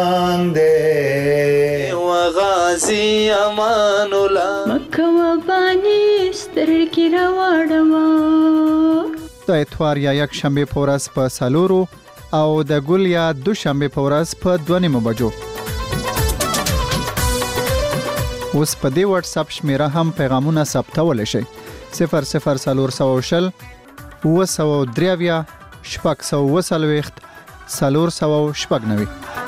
باندې و غازی امان الله مکه و بانی سترګې راوړم د اتوار یا یک شنبه په ورځ په سالورو او د ګل یا دوشنبه په ورځ په 2:30 بجو. اوس په دې واتس اپ شمیره هم پیغامونه ثبتول شي 0040 903 شپږ سو وسلويخت سالور سو شپږ نوي.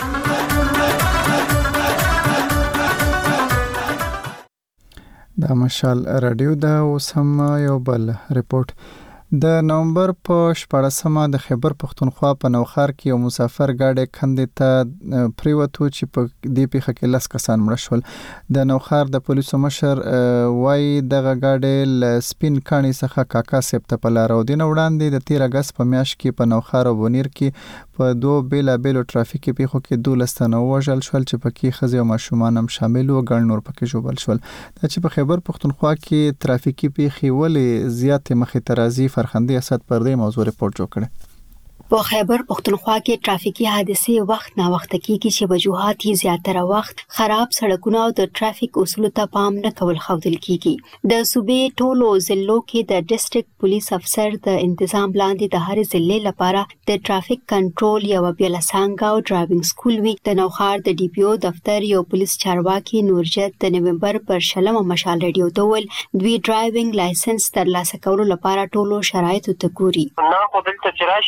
دا مشال رادیو دا اوس هم یو بل ریپورت د نومبر په 14مه د خیبر پختونخوا په نوخار کې یو مسافر گاډي کندې ته پریوتو چې په دې پیښه کې 10 کسان مړ شول. د نوخار د پولیسو مشر وای دغه گاډي ل سپین کانی څخه کاکا سپت په لار او دین وړاندې د 13 اگست په میاشت کې په نوخار او بونیر کې په دوه بیلابیلو ټرافیکي پیښو کې 12 تنه وژل شول چې پکې خزي او ماشومان هم شامل و ګڼ نور پکې جوړل شول. دا چې په خیبر پختونخوا کې ټرافیکي پیښې ولې زیات مخې ته راځي فرخندی اسد پر دې موضوع ریپورت جوړ کړي. په خیبر پختونخوا کې ټرافیکي حادثې وخت نا وخت کېږي چې وجوهات یې زیاتره وخت خراب سړکونه او د ټرافیک اصولو ته پام نه کول ښودل کېږي. د صوبې ټولو ضلعو کې د ډیسټریکټ پولیس افسر د تنظیم لاندې د هر ضلع لپاره د ټرافیک کنټرول یو بیل څنګه او ډرایوینګ سکول وی. د نوخار د ډي پی او دفتر یو پولیس چارواکي نورجت د نومبر پر 16 مشال ریډیو ته ویل دوی ډرایوینګ لایسنس ترلاسه کولو لپاره ټولو شرایطو ته ګوري. نه خو دلته چې راشي او ټرین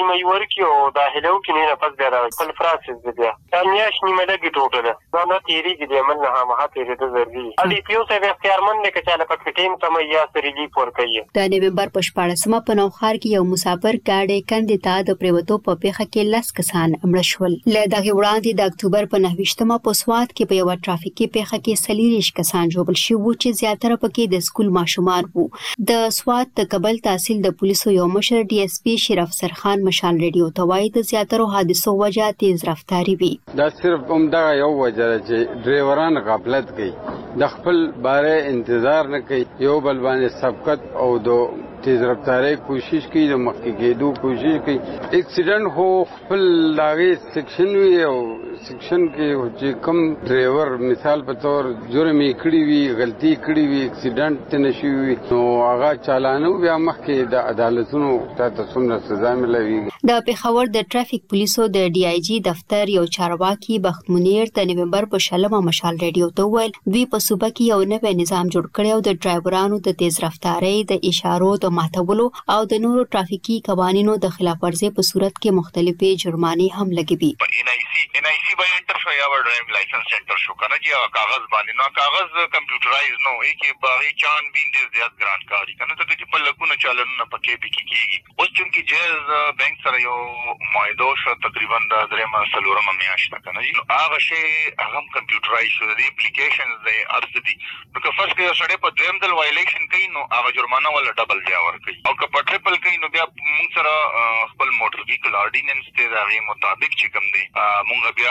نیمه ورکی او داخله کې نه پس بیا خپل پروسس دی دا میاش نیمه لګي ټوټله دا نه تیریږي د من نه ما تیرې د ضروري علي پیو سه اختیارمن نه کچاله پکې ټیم سم یا ریلیف ورکړي. د نومبر په 14مه په نوخار کې یو مسافر گاډي کندې ته د پریوتو په پیخه کې 10 کسان مړ شول. له دغه وړاندې د اکتوبر په 9مه په سواد کې په یو ټرافیکي پیخه کې 40 کسان ژوبل شوي وو چې زیاتره پکې د سکول ماشومان وو. د سواد د کابل تحصیل د پولیسو یو مشر ډي اس پی شیر افسر خان مشال ریډیو ته وایي د زیاتره حادثو وجه تیز رفتاری وي. دا صرف عمده یو وجه چې ډرایوران غفلت کوي د خپل باره انتظار نه کوي یو بل باندې سبقت او د تیز رفتاری کوشش کوي د مخکې کېدو کوشش کوي. اکسیډنټ هو خپل لاغې سیکشن وي او سیکشن کې چې کوم ډرایور مثال په تور جرم کړی وي غلطي کړی وي اکسیډنټ ته نشي وي نو هغه چالانو بیا مخکې د عدالتونو ته څومره سزا ملوي. د پیښور د ټرافیک پولیسو د ډي آی جی دفتر یو چارواکي بخت منیر د نومبر په 16مه مشال ریډیو ته ویل دوی په صوبه کې یو نوی نظام جوړ کړی او د ډرایورانو د تیز رفتاری د اشارو د ماتولو او د نورو ټرافیکي قوانینو د خلاف ورزي په صورت کې مختلفې جرمانې هم لګوي. ان آی سی باندې انټر شو یا ډرایوینګ لایسنس سنټر شو کنه چې کاغذ باندې نو کاغذ کمپیوټرایز نو کې باغی چان بیندې زیات ګران کاری کنه ته چې په لکونه چالنونه پکې پکې کیږي. اوس چې جیز بانک سره یو معاهده شو تقریبا د درېما سلورمه میاشت کنه نو هغه شی هغه کمپیوټرایز شو د اپلیکیشنز د ارسدي نو که فرض کړئ سړی په دویم ځل وایلیشن کوي نو هغه جرمانه ولا ډبل بیا ورکوي او که په ټریپل کوي نو بیا موږ سره خپل موټر ویکل آرډیننس ته دغه مطابق چې کوم دی موږ بیا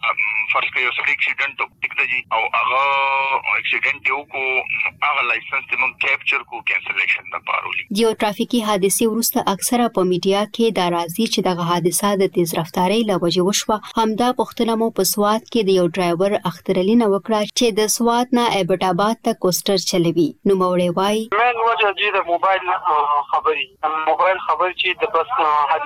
فرض کړئ سړی اکسیډنټ وکړي او هغه اکسیډنټ یو کو هغه لایسنس ته موږ کیپچر کو کینسلیشن د پارولي. یو ټرافیکي حادثه وروسته اکثره په میډیا کې دا راځي چې دغه حادثه د تیز رفتاری له وجې وشوه. همدا پښتنه مو په سواد کې د یو ډرایور اخترلینه وکړه چې د سواد نه ایبټ آباد ته کوسټر چلوي. نو موري وای من وجه چې د موبایل خبري چې د بس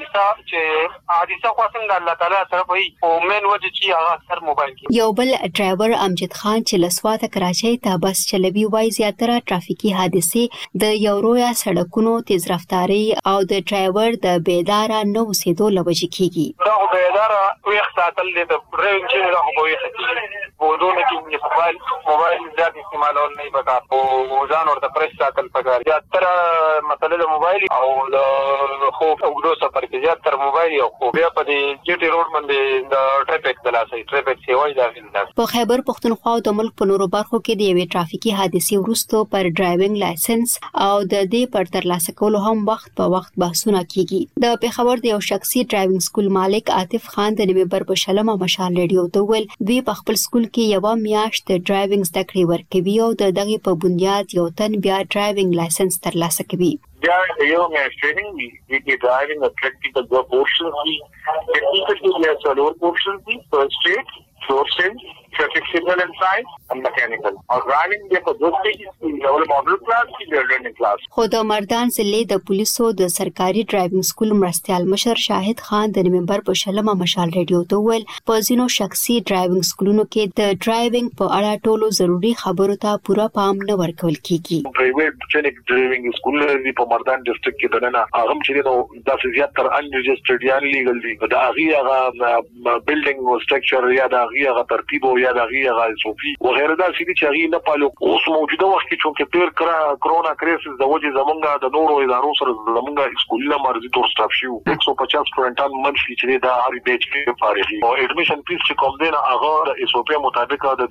حادثه خو څنګه الله تعالی سره وي او من وجه چې هغه اکثر موبایل کې یو بل ډرایور امجد خان چې لسواته کراچۍ ته بس چلوي وای زیاتره ټرافیکي حادثه د یورویا سړکونو تیز رفتاری او د ډرایور د بیداره نو سیدو لوجه کیږي. دا بیداره وي ساتل د ډرایوینګ چې راغو وي ودونه کې موبایل زیات استعمالول نه پکار او ځان ورته پرېس ساتل پکار. زیاتره مثلا د موبایل او د خو وګړو سفر کې زیاتره موبایل او خو بیا په دې جی ټي روډ باندې د ټریفیک دلاسي ټریفیک سیوای دا په خیبر پښتونخوا او د ملک په نورو برخو کې د یوې ټرافیکي حادثې وروسته پر ډرایوینګ لایسنس او د دې پر ترلاسه کولو هم وخت په وخت بحثونه کیږي. د پیښور د یو شخصي ډرایوینګ سکول مالک عاطف خان د نومبر په 16مه مشال ریډیو ته ویل دوی په خپل سکول کې یو میاشت ډرایوینګ زده کړې ورکوي او د دغه په بنیاد یو تن بیا ډرایوینګ لایسنس ترلاسه کوي. بیا یو میاشت ټریننګ وی چې ډرایوینګ پریکټیکل د پورشن وی ټیکنیکل بیا څلور پورشن دي فرست سټیج سورسنګ traffic signal and signs and mechanical or driving the دوستی ډول ماډل کلاس کې لرنینګ کلاس. خو د مردان ضلع د پولیسو د سرکاري ډرایوینګ سکول مرستيال مشر شاهد خان د نومبر په 16مه مشال ریډیو ته ویل په ځینو شخصي ډرایوینګ سکولونو کې د ډرایوینګ په اړه ټولو ضروري خبرو ته پوره پام نه ورکول کیږي. پرایویټ چلیک ډرایوینګ سکول لري په مردان ډسټریکټ کې دنه هغه چې نو د زیاتره ان ريجسترډ یا لیګل دي دا هغه بلډینګ او سټرکچر یا دا هغه ترتیب او یا دا هغه صوفي وغیرہ دا سړي چې هغه نه پالو اوس موجوده وخت کې چې تیر کرونا کرایسس د وجې زمونږه د نورو ادارو سره زمونږه سکولونه مرزي تور سټاف شو 150 سټوډنټان منثلی چې دا هر بیچ کې فارغي او اډمیشن فیس چې کوم دی هغه د اس او پی مطابق د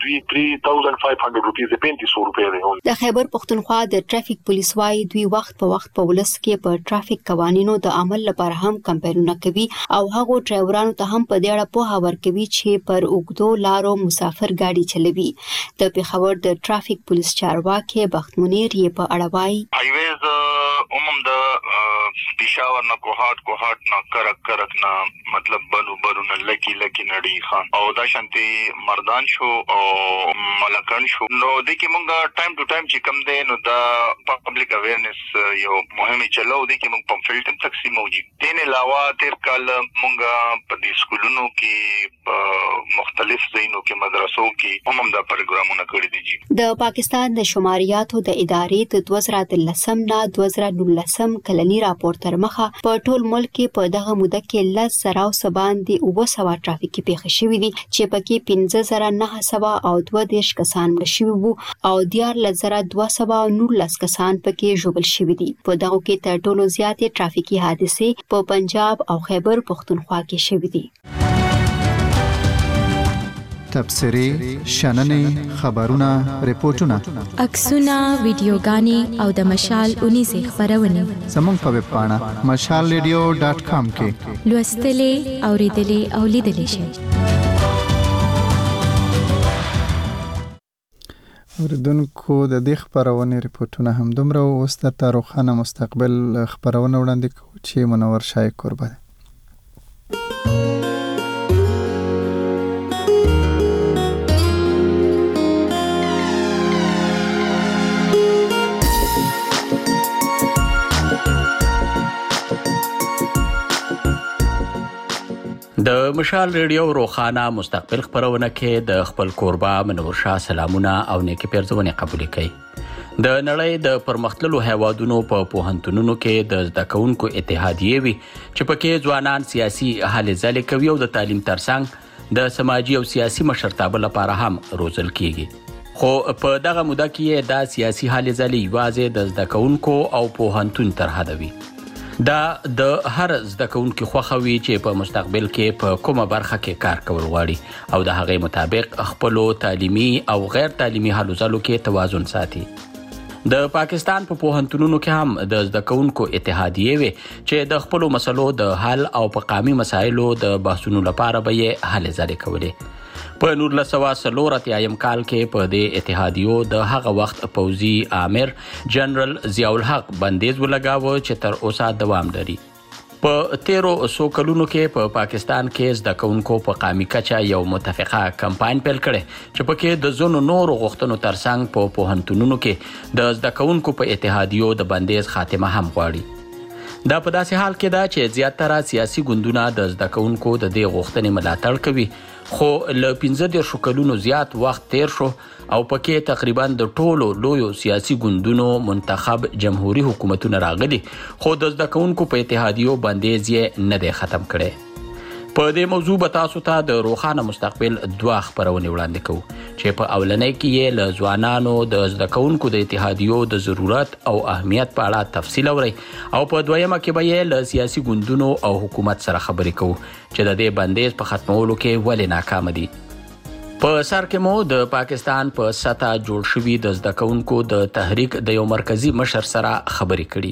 3500 روپیه 3500 روپیه دی. د خیبر پښتونخوا د ټرافیک پولیس وايي دوی وخت په وخت په ولس کې په ټرافیک قوانینو د عمل لپاره هم کمپاینونه کوي او هغه ډرایورانو ته هم په دې اړه پوهه ورکوي چې پر اوږدو لارو مسافر ګاډي چلوي. د پیښور د ټرافیک پولیس چارواکي بخت منیر یې په اړه وایي هایویز عموم د پېښور نه کوهات نه کرک نه مطلب بنو نه لکی نړۍ خان او دا شانتي مردان شو او ملکان شو نو د کې مونږه ټایم ټو ټایم چې کم دی نو دا پبلک اویرنس یو مهمه چلو د کې مونږ پمفلټ تقسیم موجود دین علاوه تیر کال مونږه په دې سکولونو کې مختلف ځایونو کې مدرسو کې هم دا پروګرامونه کړی دي. د پاکستان د شماریاتو د ادارې د 2013 نه 2019 کلنی راپور تر لمخه په ټول ملک کې په دغه موده کې 10,000 باندې 900 ټرافیکي پیښې شوې دي چې پکې 15,922 کسان مړ شوي وو او 14,219 کسان پکې ژوبل شوي دي. په دغه کې تر ټولو زیاتې ټرافیکي حادثې په پنجاب او خیبر پختونخوا کې شوې دي. تبصرې، شننې، خبرونه، ریپورتونه، عکسونه، ویډیوګانې او د مشال 19 خبرونه زموږ په ویب پاڼه mashalradio.com کې لوستلې، اوریدلې او لیدلې شئ. اوریدونکو د دې خبرونه ریپورتونه هم دومره اوس د روښانه مستقبل خبرونه وړاندې کوي چې منور شای قربان. د مشال ریډیو روخانه مستقبل خبرونه کې د خپل کوربه منور شاه سلامونه او نیکی پیرزونه قبول کړي. د نړۍ د پرمختللو هیوادونو په پوهنتونونو کې د زده کوونکو اتحادیه وي چې پکې ځوانان سیاسي هلې ځلې کوي او د تعلیم ترڅنګ د سماجی او سیاسي مشرتابه لپاره هم روزل کیږي. خو په دغه موده کې دا سیاسي هلې ځلې یوازې د زده کوونکو او پوهنتون تر حد وي. دا د هر زده کوونکي خوښه وي چې په مستقبل کې په کومه برخه کې کار کول غواړي او د هغې مطابق خپلو تعلیمي او غیر تعلیمي هلو ځلو کې توازن ساتي. د پاکستان په پوهنتونونو کې هم د زده کوونکو اتحادیې وي چې د خپلو مسلو د حل او په قامي مسایلو د بحثونو لپاره به یې هلې ځلې کولې. په 1940 کال کې په دې اتحادیو د هغه وخت پوځي آمر جنرال ضیاء الحق بندیز ولګاوه چې تر اوسه دوام لري. په 1300 کلونو کې په پاکستان کې زده کوونکو په قامي کچه یو متفقه کمپاین پیل کړي چې پکې د ځینو نورو غوښتنو ترڅنګ په پوهنتونونو کې د زده کوونکو په اتحادیو د بندیز خاتمه هم غواړي. دا په داسې حال کې ده چې زیاتره سیاسي ګوندونه د زده کوونکو د دې غوښتنې ملاتړ کوي، خو له 15 کلونو زیات وخت تیر شو او پکې تقریبا د ټولو لویو سیاسي ګوندونو منتخب جمهوریت حکومتونه راغلي، خو د زده کوونکو په اتحادیو بندیز یې نه دی ختم کړی. په دې موضوع به تاسو ته د روښانه مستقبل 2 خبرونه وړاندې کوو چې په اولنۍ کې یې له ځوانانو د زده کوونکو د اتحادیو د ضرورت او اهمیت په اړه تفصیل اورئ او په دویمه کې به یې له سیاسي ګوندونو او حکومت سره خبرې کوو چې د دې بندیز په ختمولو کې ولې ناکام دي. په سر کې مو د پاکستان په سطح جوړ شوي د زده کوونکو د تحریک د یو مرکزی مشر سره خبرې کړي.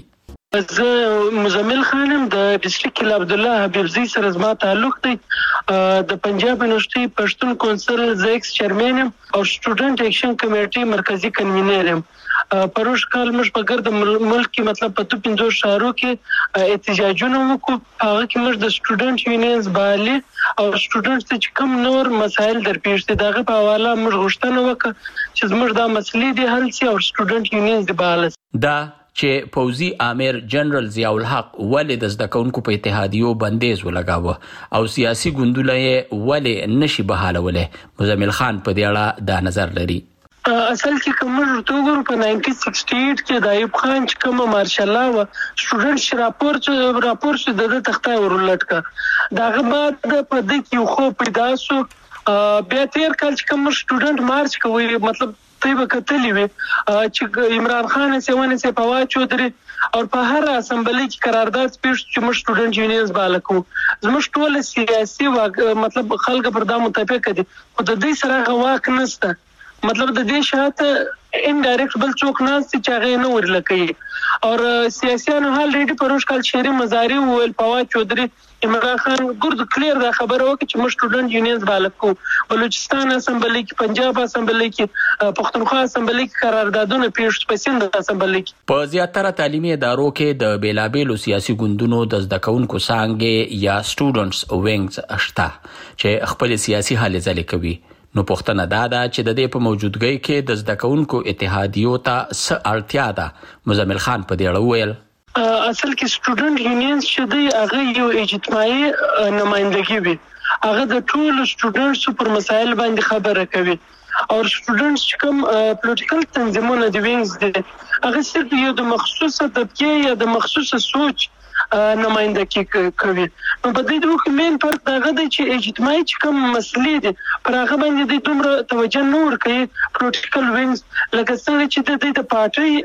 زه مزمل خانم د ډیسټریکټ کل عبد الله حبیبزی سره زما تعلق دی. د پنجاب یونیورسيټي پښتون کونسل زیکس چیرمن او سټوډنټ اکشن کمیټي مرکزی کنوینر یم. پروش کال موږ په ګرد ملک کې مطلب په 15 شهرو کې احتجاجونه وکړو. هغه کې موږ د سټوډنټ یونینز بالي او سټوډنټ چې کوم نور مسایل درپېښ دي دغه په حواله موږ غوښتنه وکړه چې زموږ د مسلې د حل سي او سټوډنټ یونینز د بالس دا چې پوځي آمر جنرال ضیاء الحق ولې د زده کوونکو په اتحادیو بندیز ولګاوه او سیاسي ګوندونه یې ولې نشي بحالولی. مزمل خان په دې اړه دا نظر لري. اصل کې کوم ورته وګورو په 1968 کې د ایوب خان چې کوم مارشال و سټوډنټ راپور چې د تخته ورولټ کا داغه بعد په دې کې خو پیدا سو بیا تیر کال چې کوم سټوډنټ مارچ کوي مطلب طيبه کتلی وي چې عمران خان سیونه سي پوا چودري او په هر اسمبلی کې قرارداد پیښ چې موږ سټوډنټ یونینز بالکو زموږ ټول سیاسي مطلب خلک پر دا متفق دي خو د دې سره غواک نشته. مطلب د دې شاته انډایرکټ بل څوک نه چې هغه نه ورلکې او سیاسيانو حال ریډي پروش کال شهري مزاري ول پوا چودري عمران خان ګرد کلیر دا خبره وکړه چې موږ سټوډنټ یونینز بالکو بلوچستان اسمبلی کې پنجاب اسمبلی کې پښتونخوا اسمبلی کې قراردادونه پیښ په سند اسمبلی کې په زیاتره تعلیمي ادارو کې د بیلابېلو سیاسي ګوندونو د زده کوونکو څانګې یا سټوډنټس وینګز شته چې خپل سیاسي هلې ځلې کوي. نو پوښتنه دا ده چې د دې په موجودګۍ کې د زده کوونکو اتحادیو ته څه اړتیا ده. مزمل خان په دې اړه وویل اصل کې سټوډنټ یونینز چې دی هغه یو اجتماعي نمائندګي وي. هغه د ټول سټوډنټسو پر مسایل باندې خبره کوي او سټوډنټس چې کوم پولیټیکل تنظیمونه د وینګز دي هغه صرف یو د مخصوصه طبقه یا د مخصوصه سوچ نمائندګي کوي. نو په دې دوه کې مین فرق دا غوډي چې اجتماعي چې کوم مسلې دي پر هغه باندې د دومره توجه نه ورکوي پولیټیکل وینګز لکه څنګه چې د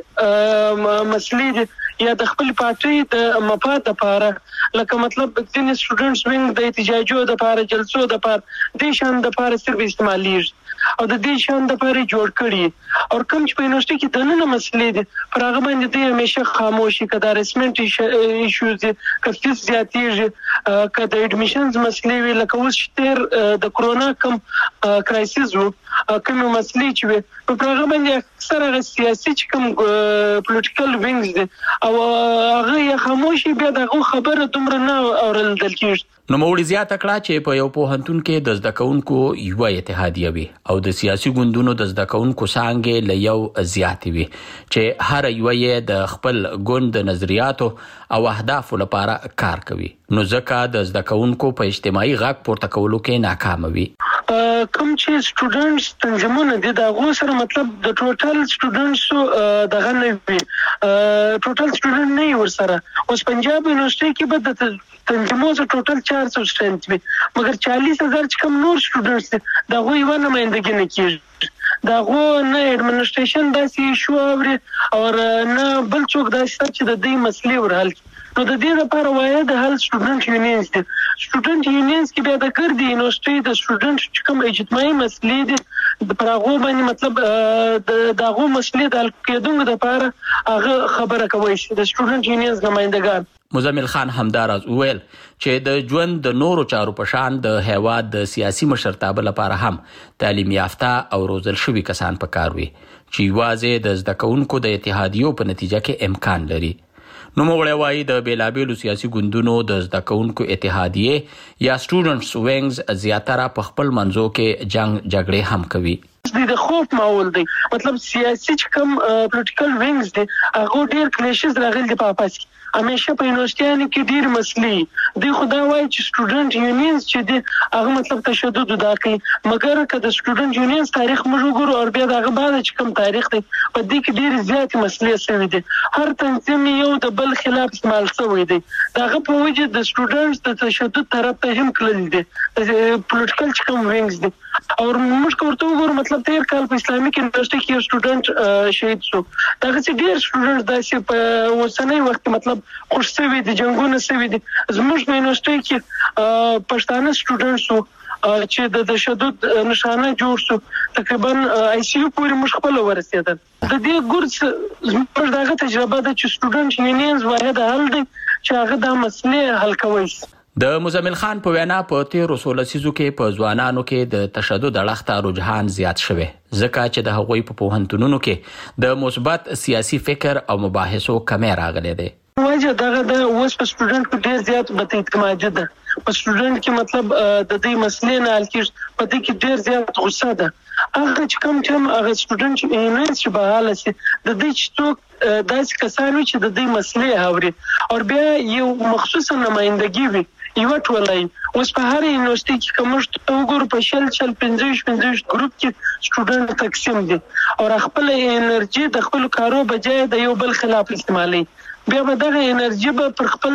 پارټي مسلې دي یا د خپل پارټي د مفاد لپاره لکه مطلب ځینې سټوډنټس وینګ د احتجاجو د لپاره جلسو د لپاره د شان د لپاره صرف استعماليږي او د دې شان د لپاره جوړ کړي او کوم چې په یونیورسيټي کې د نن مسلې دي پر هغه باندې د همیشه خاموشي کده ریسمنت ایشوز دي کفیس زیاتېږي کده اډمیشنز مسلې وی لکه اوس شتر د کرونا کم کرایسیس وو کوم مسلې چې وي په هغه باندې اکثره سیاسي چې کوم پولیټیکل وینګز دي او هغه یا خاموشي بیا دغه خبره دومره نه اورېدل کېږي. نو موړي زیاته کړه چې په یو پوهنتون کې د زده کوونکو یو اتحادیه وي او د سیاسي ګوندونو د زده کوونکو څنګه له یو زیاتې وي چې هر یو یې د خپل ګوند نظریاتو او اهدافو لپاره کار کوي. نو ځکه د زده کوونکو په اجتماعي غږ پورته کولو کې ناکام وي. کوم چې سټوډنټس تنظیمونه دي دا غو سره مطلب د ټوټل سټوډنټس دغه نه وي ټوټل سټوډنټ نه ور سره اوس پنجاب یونیورسيټي کې به د تنظیمونو ټوټل 400 سټوډنټ وي مګر 40,000 چې کوم نور سټوډنټس دي دا غو یو نمائندګي نه کیږي دا غو نه اډمنسټریشن داسې شو او نه بل څوک داسې چې د دې مسلې ورحل نو د دې لپاره وایي د هل سټوډنټ یونینز دي سټوډنټ یونینز کې بیا د کړدي یونیورسيټي د سټوډنټ چې کوم اجتماعي مسلې دي د پراغو باندې مطلب دغه مسلې د کېدونکو لپاره هغه خبره کوي د سټوډنټ یونینز نمائندګان. مزمل خان همدارز وویل چې د ژوند د نورو چارو په شان د هیواد د سیاسي مشرتابه لپاره هم تعلیم یافته او روزل شوي کسان پکار وي چې یوازې د زده کوونکو د اتحادیو په نتیجه کې امکان لري. نو موږ وایي د بیلابیلو سیاسي ګوندونو د زده کوونکو اتحادیې یا سټوډنټس وینګز زیاتره په خپل منځو کې جنگ جګړې هم کوي. د خوف ماحول دی مطلب سیاسي چې کوم پولیټیکل وینګز دي هغه ډېر کلیشز راغلي دي په واپس همیشه په یونیورسيټیانو کې ډېر مسلې دی خدای وایي چې سټوډنټ یونینز چې دي هغه مطلب تشدد ودا کوي مګر که د سټوډنټ یونینز تاریخ موږ وګورو او بیا دغه بعد چې کوم تاریخ دی په دې کې ډېر زیات مسلې شوي دي هر تنظیم یو د بل خلاف استعمال شوی دی دغه په وجه د سټوډنټس د تشدد طرف ته هم کړل دي پولیټیکل چې کوم وینګز دي او موږ ورته وګورو مطلب تیر کال په اسلامي یونیورسيټي کې یو سټوډنټ شهید شو دغه چې ډېر سټوډنټ داسې په اوسنۍ وخت مطلب خوش سوي دي جنگونه سوي دي زموږ په یونیورسيټي کې پښتانه سټوډنټس چې د تشدد نشانه جوړ شو تقریبا آی سی یو پورې موږ خپل ورسېدل د دې ګورڅ زموږ دغه تجربه ده چې سټوډنټ یونینز واحد حل دی چې هغه د مسلې حل کوي. د مزمل خان په وینا په 13 لسیزو کې په ځوانانو کې د تشدد اړخته رجحان زیات شوی ځکه چې د هغوی په پوهنتونونو کې د مثبت سیاسي فکر او مباحثو کمی راغلی دی. وجه دغه د اوس په سټوډنټ کې ډېر زیات بد اعتمادي ده په سټوډنټ کې مطلب د دې مسلې نه حل کېږي په دې کې ډېر زیات غوسه ده هغه چې کوم هغه سټوډنټ چې یونینز چې بحاله شي د دې چې څوک داسې کسان چې د دې مسلې اوري او بیا یو مخصوصه نمائندګي وي یو ټولای اوس په هر یونیورسيټي کې کومشت وګورو په شل 15 ګروپ کې سټوډنټ تقسیم دي او خپل انرژي د خپل کارو بجای د یو بل خلاف استعمالي بیا به دغه انرژي به پر خپل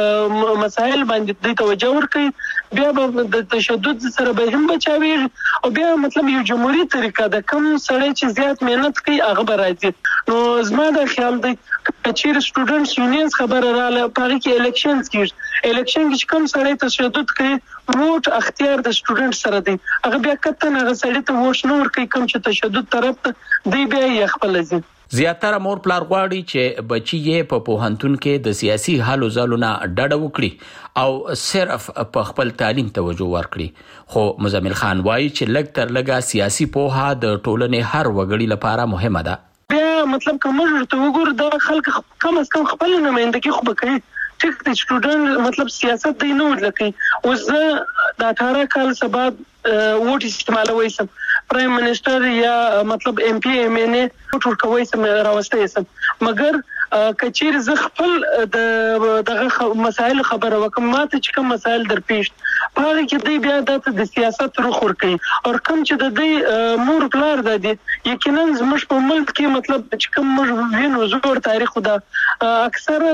مسایل باندې د توجه ورکړي بیا به د تشدد سره به هم بچاوي او بیا مطلب یو جمهوریت طریقه د کم سړی چې زیات مهنت کوي هغه به راځي نو زما د خیال دی چې سټوډنټس یونینز خبره رااله په کې الیکشنز کې الیکشن کې کوم سړی تشدد کوي ووټ اختیار د سټوډنټ سره دی هغه بیا کته نه سړی ته ووټ نه ورکوي کوم چې تشدد طرف ته دی بیا یې خپل ځي. زیاتره مور پلار غواړي چې بچي یې په پوهنتون کې د سیاسي حالو ځلونه ډډه وکړي او صرف په خپل تعلیم توجه ورکړي خو مزمل خان وایي چې لږ تر لږه سیاسي پوهه د ټولنې هر وګړي لپاره مهمه ده. بیا مطلب که موږ ورته وګورو دا خلک کم از کم خپل نمائندګي خو به کوي ټیک د سټوډنټ مطلب سیاست دی نه ورلکي اوس د 18 کال سبا ووټ استعمالوي سم پرایم منسٹر یا مطلب ایم پی ایم ان اے ټول کوي سم راوستي سم مګر کچیر ز خپل دغه مسائل خبره وکم ماته چې کوم مسائل درپېښ هغه کې دی بیا د سیاست رخ ورکوي او کوم چې د دې مور پلار د دې یقینا زموږ په ملک کې مطلب چې کوم موږ وینو زوړ تاریخ دا اکثره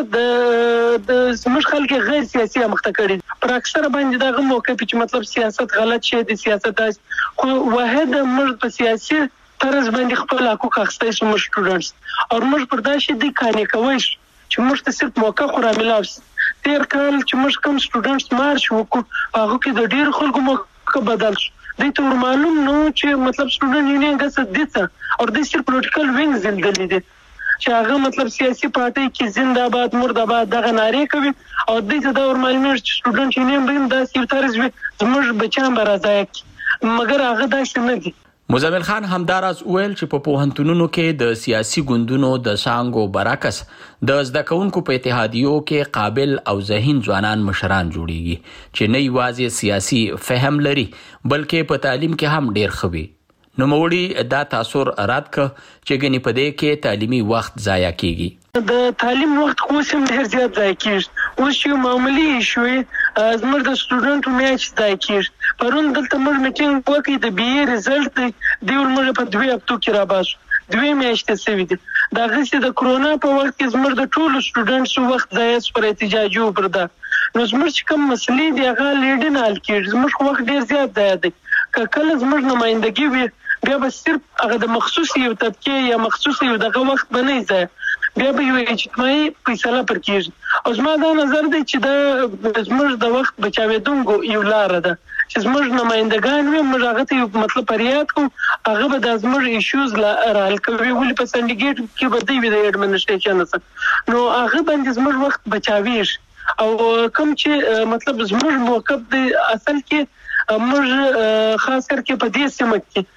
د زموږ خلک غیر سیاسي مخته کړي پر اکثره باندې دا موقع چې مطلب سیاست غلط شي د سیاست خو واحد موږ په سیاسي طرز باندې خپل حقوق اخیستای شو موږ سټوډنټس او موږ پر دا شي د کانې کوي چې موږ ته صرف موقع خو رامیلاوس تیر کال چې موږ کوم سټوډنټس مارچ وکړو هغه کې د ډیر خلکو موقع بدل شو د ته معلوم نو چې مطلب سټوډنټ یونین غسه دته او د صرف پولیټیکل وینګز زندګی دي چې هغه مطلب سیاسي پارټي کې زنده‌باد مرده‌باد دغه نارې کوي او د دې د معلومات چې سټوډنټ یونین به د سیاسي طرز زموږ بچان برازای مګر هغه داسې نه دي. مزمل خان همداراز ویل چې په پوهنتونونو کې د سیاسي ګوندونو د سانګو برعکس د زده کوونکو په اتحادیو کې قابل او ذهین ځوانان مشران جوړیږي چې نه یوازې سیاسي فهم لري بلکې په تعلیم کې هم ډیر ښه وي. نوموړي دا تاثر رد ک چې ګنې په دې کې تعلیمي وخت ضایع کیږي. د تعلیم وخت خو سم ډیر زیات ضایع کیږي اوس یو معمولی شوی زموږ د سټوډنټو میچ ضایع کیږي پرون دلته موږ میټینګ وکړی د بي اي رزلټ دی موږ په 2 هفتو کې را باسو 2 میاشتې سوي دي دا غوښتي د کرونا په وخت کې زموږ د ټولو سټوډنټسو وخت ضایع پر احتجاجو پر دا نو زموږ کوم مسلې دی هغه لیډن حل کیږي زموږ وخت ډیر زیات ضایع دی کله زموږ نمائندګي وي بیا به صرف هغه د مخصوص یو طبقه یا مخصوص یو دغه وخت بنئ ځای بیا به یو اجتماعي فیصله پر کیږي او زما دا نظر دی چې دا زموږ د وخت بچاوېدونکو یو لار ده چې زموږ نمائندګان وي موږ هغه ته مطلب پریاد کوو هغه به د زموږ ایشوز حل کوي ولې په سنډیګیټ کې به دی د ایډمنسټریشن سره نو هغه باندې زموږ وخت بچاویږي او کوم چې مطلب زموږ موقف دی اصل کې موږ خاص کر کې په دې سیمه کې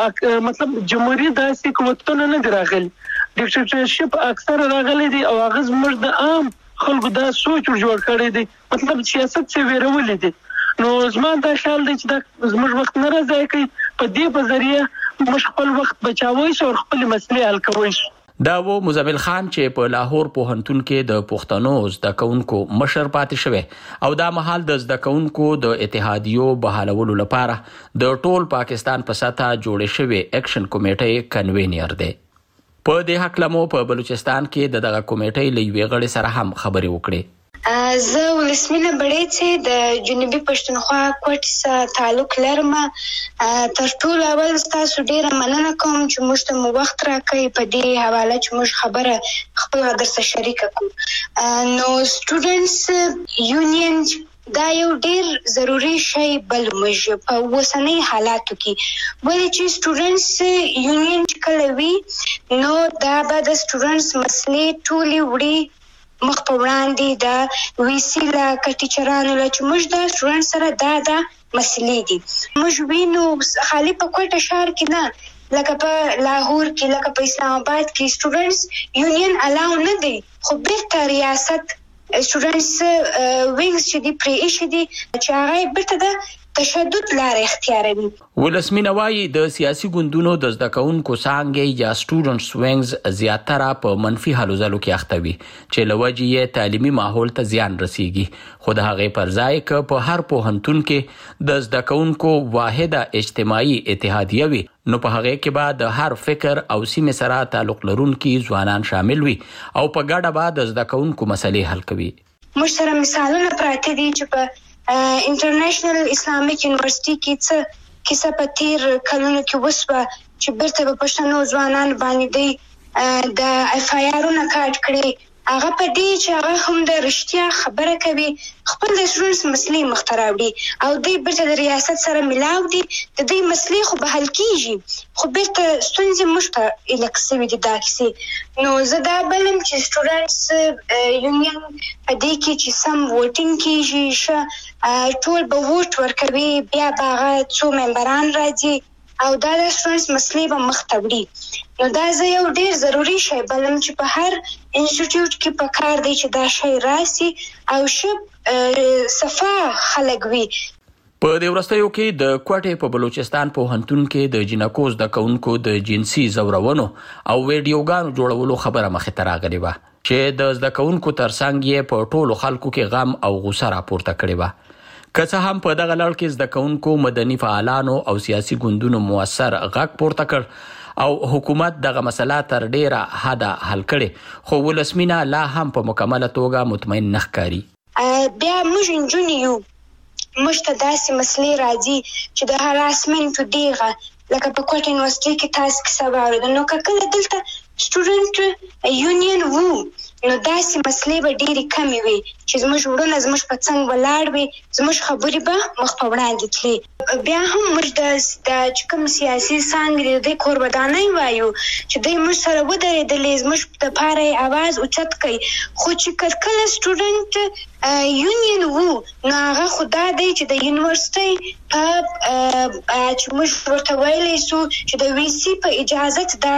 مطلب جمهوریت داسې قوتونه نه راغلي ډیکټیټرشپ اکثر راغلي دي او هغه زموږ د عام خلکو دا سوچ جوړ کړی دی مطلب سیاست څه ویرولې دي نو زما دا خیال دی چې دا زموږ وخت نه راځي کوي په دې په ذریعہ موږ خپل وخت بچاوي او خپل مسلې حل کوي. دا و مزمل خان چې په لاهور پوهنتون کې د پښتنو زده کوونکو مشر پاتې شوی او دا مهال د زده کوونکو د اتحادیو بحالولو لپاره د ټول پاکستان په سطح جوړې شوی اکشن کمیټې کنوینر دی. په دې حق لمو په بلوچستان کې دغه کمیټې لوي غړي سره هم خبرې وکړې. زه ولسمینه بړې د جنوبي پښتونخوا کوټ سره تعلق لرم تر ټولو اول تاسو ډیره مننه کوم چې موږ ته وخت راکړئ په دې حواله چې موږ خبره خپل درس شریک کړو نو سټوډنټس یونین دا یو ډیر ضروری شی بل موږ په وسنۍ حالاتو کې ولې چې سټوډنټس یونین کله وی نو دا به د سټوډنټس مسلې ټولې وړي مخ په وړاندې د ویسیلا کټیچرانو له چې موږ د سټوډنټ سره دا مسلې دي موږ وینو خالي په کوټه شهر کې نه لکه په لاهور کې لکه په اسلام آباد کې سټوډنټس یونین الاو نه دی خو بیرته ریاست سټوډنټس وینګز چې دی پرې ایښي دي چې هغه بیرته د تشدد لار اختیاروي. ولسمینه وایي د سیاسي ګوندونو د زده کوونکو څانګې یا سټوډنټس وینګز زیاتره په منفي هلو ځلو کې اخته وي چې له وجې یې تعلیمي ماحول ته زیان رسیږي خو د هغې پر ځای که په هر پوهنتون کې د زده کوونکو واحده اجتماعي اتحادیه وي نو په هغې کې به د هر فکر او سیمې سره تعلق لرونکي ځوانان شامل وي او په ګډه به د زده کوونکو مسلې حل کوي. موږ سره مثالونه پراته دي چې په انټرنیشنل اسلامیک یونیورسيټي کې څه کیسه په تیر کلونو کې وسوه چې بیرته په پښتنو ځوانان باندې د اف آی آرونه کاټ کړي هغه په دې چې هغه هم د رښتیا خبره کوي خپل د سټوډنټس مسلې مخ ته راوړي او دوی بیرته د ریاست سره ملاو دي د دوی مسلې خو به حل کیږي خو بیرته ستونزې موږ ته الک سوي دي دا کیسې نو زه دا بلم چې سټوډنټس یونین په دې کې چې سم ووټینګ کیږي ټول به ووټ ورکوي بیا به هغه څو ممبران راځي او دا د سټوډنټس مسلې به مخ ته وړي نو دا زه یو ډیر ضروري شی بلم چې په هر انسټیټیوټ کې پکار دی چې دا شی راسي او شپ صفا خلک وي. په دې وروستیو کې د کوټې په بلوچستان پوهنتون کې د جنکو زده کوونکو د جنسي ځورونو او ویډیوګانو جوړولو خبره مخې ته راغلې وه چې د زده کوونکو ترڅنګ یې په ټولو خلکو کې غم او غوسه راپورته کړې وه. که څه هم په دغه لړ کې زده کوونکو مدني فعالانو او سیاسي ګوندونو موثر غږ پورته کړ او حکومت دغه مسله تر ډیره حده حل کړي، خو ولسمینه لا هم په مکمله توګه مطمئن نه ښکاري. بیا موږ نجونې یو، موږ ته داسې مسلې راځي چې د هراسمنټ ډېغه لکه په کوټ یونیورسټي کې تاسو کیسه واورېده، نو که کله دلته سټوډنټ یونین وو نو داسې مسلې به ډېرې کمې وي چې زموږ وروڼه زموږ په څنګ ولاړ وي، زموږ خبرې به مخ په وړاندې تلې. بیا هم موږ د چې کوم سیاسي څانګې د دوی کوربدانۍ وایو چې دوی موږ سره ودرېدلې، زموږ دپاره یې اواز اوچت کوي، خو چې کله سټوډنټ یونین وو نو هغه خو دا دی چې د یونیورسټۍ چې موږ ورته ویلی سو چې د وی سي په اجازت دا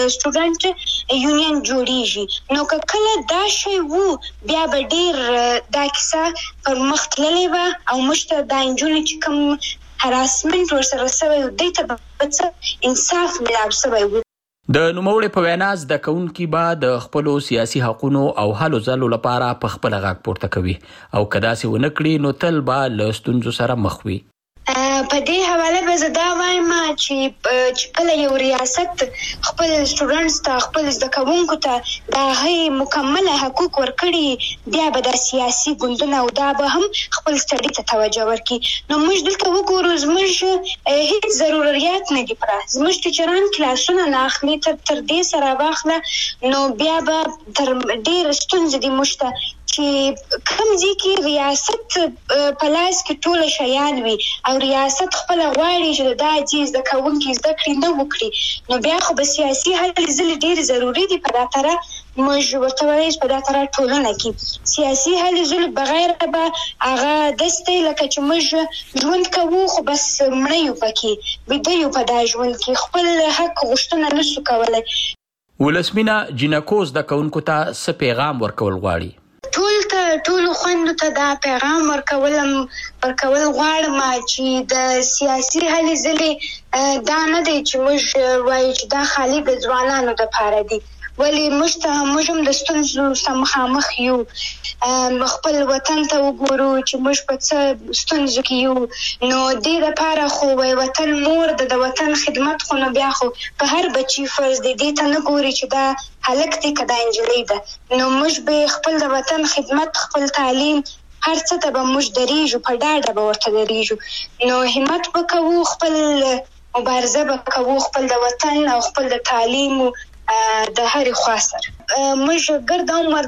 سټوډنټ یونین جوړیږي، نو که کله دا شی وو بیا به ډېر دا کیسه پر مخ تللې وه او موږ ته دا نجونې چې کوم هراسمنټ ورسره سوی و دوی ته به څه انصاف ملاو سوی و. د نوموړې په وینا زده کوونکي به د خپلو سیاسي حقونو او هلو ځلو لپاره په خپله غږ پورته کوي او که داسې ونه کړي نو تل به له ستونزو سره مخ وي. په دې حواله به زه دا وایم چې کله یو ریاست خپل سټوډنټس ته خپل زده کوونکو ته د هغې مکمله حقوق ورکړي بیا به دا سیاسي ګوندونه او دا به هم خپل سټډي ته توجه ورکړي. نو موږ دلته وګورو زموږ هیڅ ضرورت نه دي پوره، زموږ ټیچران کلاسونه نه اخلي، تر دې سره واخله نو بیا به تر ډېره ستونزه دي موږ ته چې کوم ځای کې ریاست په لاس کې ټوله شیان وي او ریاست خپله غواړي چې دا ځای زده کوونکي زده کړي نه وکړي، نو بیا خو به سیاسي هلې ځلې ډېرې ضروري دي. په دا طرح موږ ورته وایو چې په دا طرح ټولنه کې سیاسي هلې ځلې بغیر به هغه داسې دی لکه چې موږ ژوند کوو خو بس مړه یو پکې، ویده یو په دا ژوند کې، خپل حق غوښتنه نه سو کولی. ولسمینه جینکو زده کوونکو ته څه پیغام ورکول غواړي؟ ټولو خویندو ته دا پیغام ورکول غواړم چې د سیاسي هلې ځلې دا نه دی چې موږ وایو چې دا خالي د ځوانانو دپاره دي، ولې موږ هم د ستونزو سره مخامخ یو، خپل وطن ته وګورو چې موږ په څه ستونزو کې یو، نو دې دپاره خو وطن مور د وطن خدمت خو نو بیا خو په هر بچي فرض دی دې ته نه ګوري چې دا هلک دی که دا نجلۍ ده، نو موږ به خپل د وطن خدمت، خپل تعلیم، هر څه ته به موږ درېږو، په ډاډه به ورته درېږو، نو همت به کوو، خپل مبارزه به کوو، خپل د وطن او خپل د تعلیم د هرې خوا سره. موږ ګرد عمر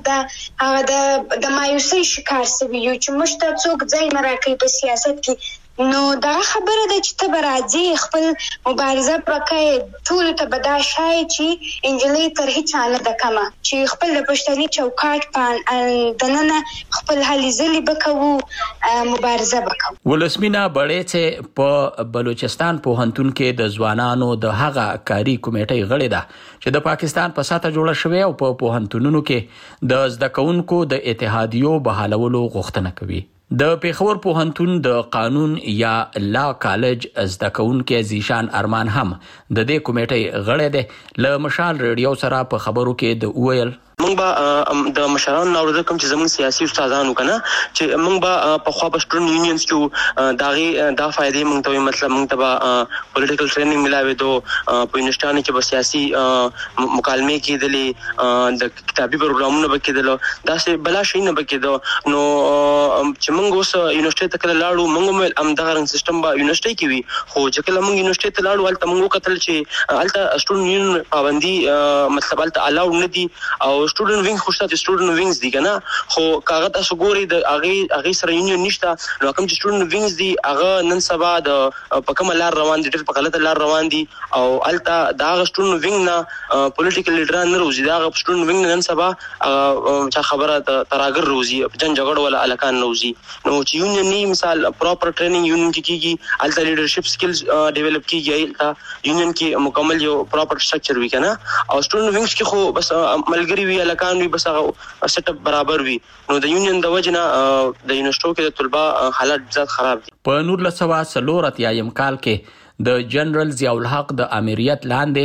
د مایوسۍ شکار سوي یو چې موږ ته څوک ځای نه راکوي په سیاست کې، نو دغه خبره ده چې ته به راځې خپل مبارزه به کوې، ټولو ته به دا ښایي چې نجلۍ تر هېچا نه ده کمه، چې خپل د پښتني چوکاټ په دننه خپل هلې ځلې به کوو، مبارزه به کوو. ولسمینه بړیڅې په بلوچستان پوهنتون کې د ځوانانو د هغه کاري کمیټۍ غړې ده چې د پاکستان په ساته جوړه شوې او په پوهنتونونو کې د زده کوونکو د اتحادیو بحالولو غوښتنه کوي. د پېښور پوهنتون د قانون یا لا کالج زده کوونکی زیشان ارمان هم د دې کمیټۍ غړی دی. له مشال ریډیو سره په خبرو کې د وویل موږ به د مشرانو نه اورېدل کوم چې زموږ سیاسي استادانو که نه چې موږ به پخوا په سټوډنټ یونینز کې د هغې دا فایدې موږ ته وایي، مطلب موږ ته به پولیټیکل ټریننګ ملاوېدو، په یونیورسټیانو کې به سیاسي مکالمې کېدلې، د کتابي پروګرامونه به کېدلو، داسې بلا شی نه به کېدو. نو چې موږ اوس یونیورسټۍ ته کله لاړو موږ هم ویل همدغه رنګ سیسټم به یونیورسټۍ کې وي، خو چې کله موږ یونیورسټۍ ته لاړو هلته موږ وکتل چې هلته سټوډنټ یونین پابندي مطلب هلته الاؤډ نه دي، او سټوډنټ وینګ خو شته چې سټوډنټ وینګز دي که نه، خو که هغه تاسو ګورئ د هغې سره یونین نشته، نو کوم چې سټوډنټ وینګز دي هغه نن سبا په کومه لار روان دي، ډېر په غلطه لار روان دي، او هلته د هغه سټوډنټ وینګ نه پولیټیکل لیډران نه روزي، د هغه سټوډنټ وینګ نه نن سبا چا خبره تراګر روزي، جنګ جګړه والا هلکان روزي. نو چې یونین نه مثال پراپر ټریننګ یونین کې کېږي، هلته لیډرشپ سکلز ډیولپ کېږي، هلته یونین کې مکمل یو پراپر سټرکچر وي که نه، او سټوډنټ وینګز کې خو بس ملګري وي، هلکان وي، بس هغه سیټ اپ برابر وي. نو د یونین د وجې نه د یونیورسټو کې د طلبه حالات زیات خراب دي. په 1984 کال کې د جنرال ضیاء الحق د امریت لاندې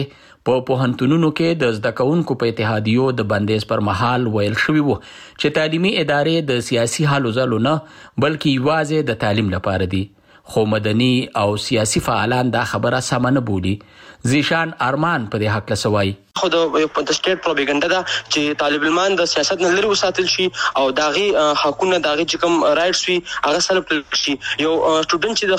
په پوهنتونونو کې د زده کوونکو په اتحادیو د بندیز پر مهال ویل شوی وو چې تعلیمي ادارې د سیاسي حالو ځلو نه بلکې یوازې د تعلیم لپاره دي، خو مدني او سیاسي فعالان دا خبره سمه نه بولي. زیشان ارمان په دې حق لسوي خو د سټیټ پروپاګاندا دا چې طالب علمان د سیاست نه لري وساتل شي او داغي حقونه داغي چې کوم رائټس وي هغه سره پلي شي. یو سټوډنټ چې د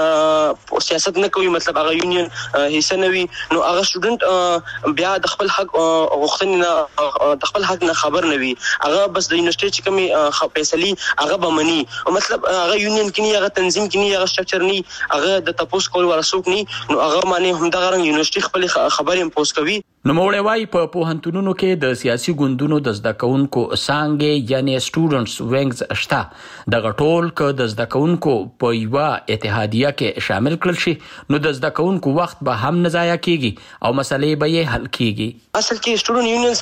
خپل سیاست نه کوي مطلب هغه یونین حصہ نه وي نو هغه سټوډنټ بیا د خپل حق غوښتنې نه د خپل حق نه خبر نه وي، هغه بس د یونیورسيټي چې کومي فیصلې هغه بمني مطلب هغه یونین کې نه هغه تنظیم کې نه هغه سټرکچر نه هغه د تپوس کول ورسوک نه نو هغه معنی هم د غرن یونیورسيټي خپل خبرې امپوز کوي. نو موړې وای په پوهنتونونو کې د سیاسي ګوندونو د زده کوونکو څانګې یعنی سټوډنټس وینګز شته، دغه ټول که د زده کوونکو په یوه اتحادیه کې شامل کړل شي نو د زده کوونکو وخت به هم نه ضایع کیږي او مسلې به یې حل کیږي. اصل کې سټوډنټ یونینز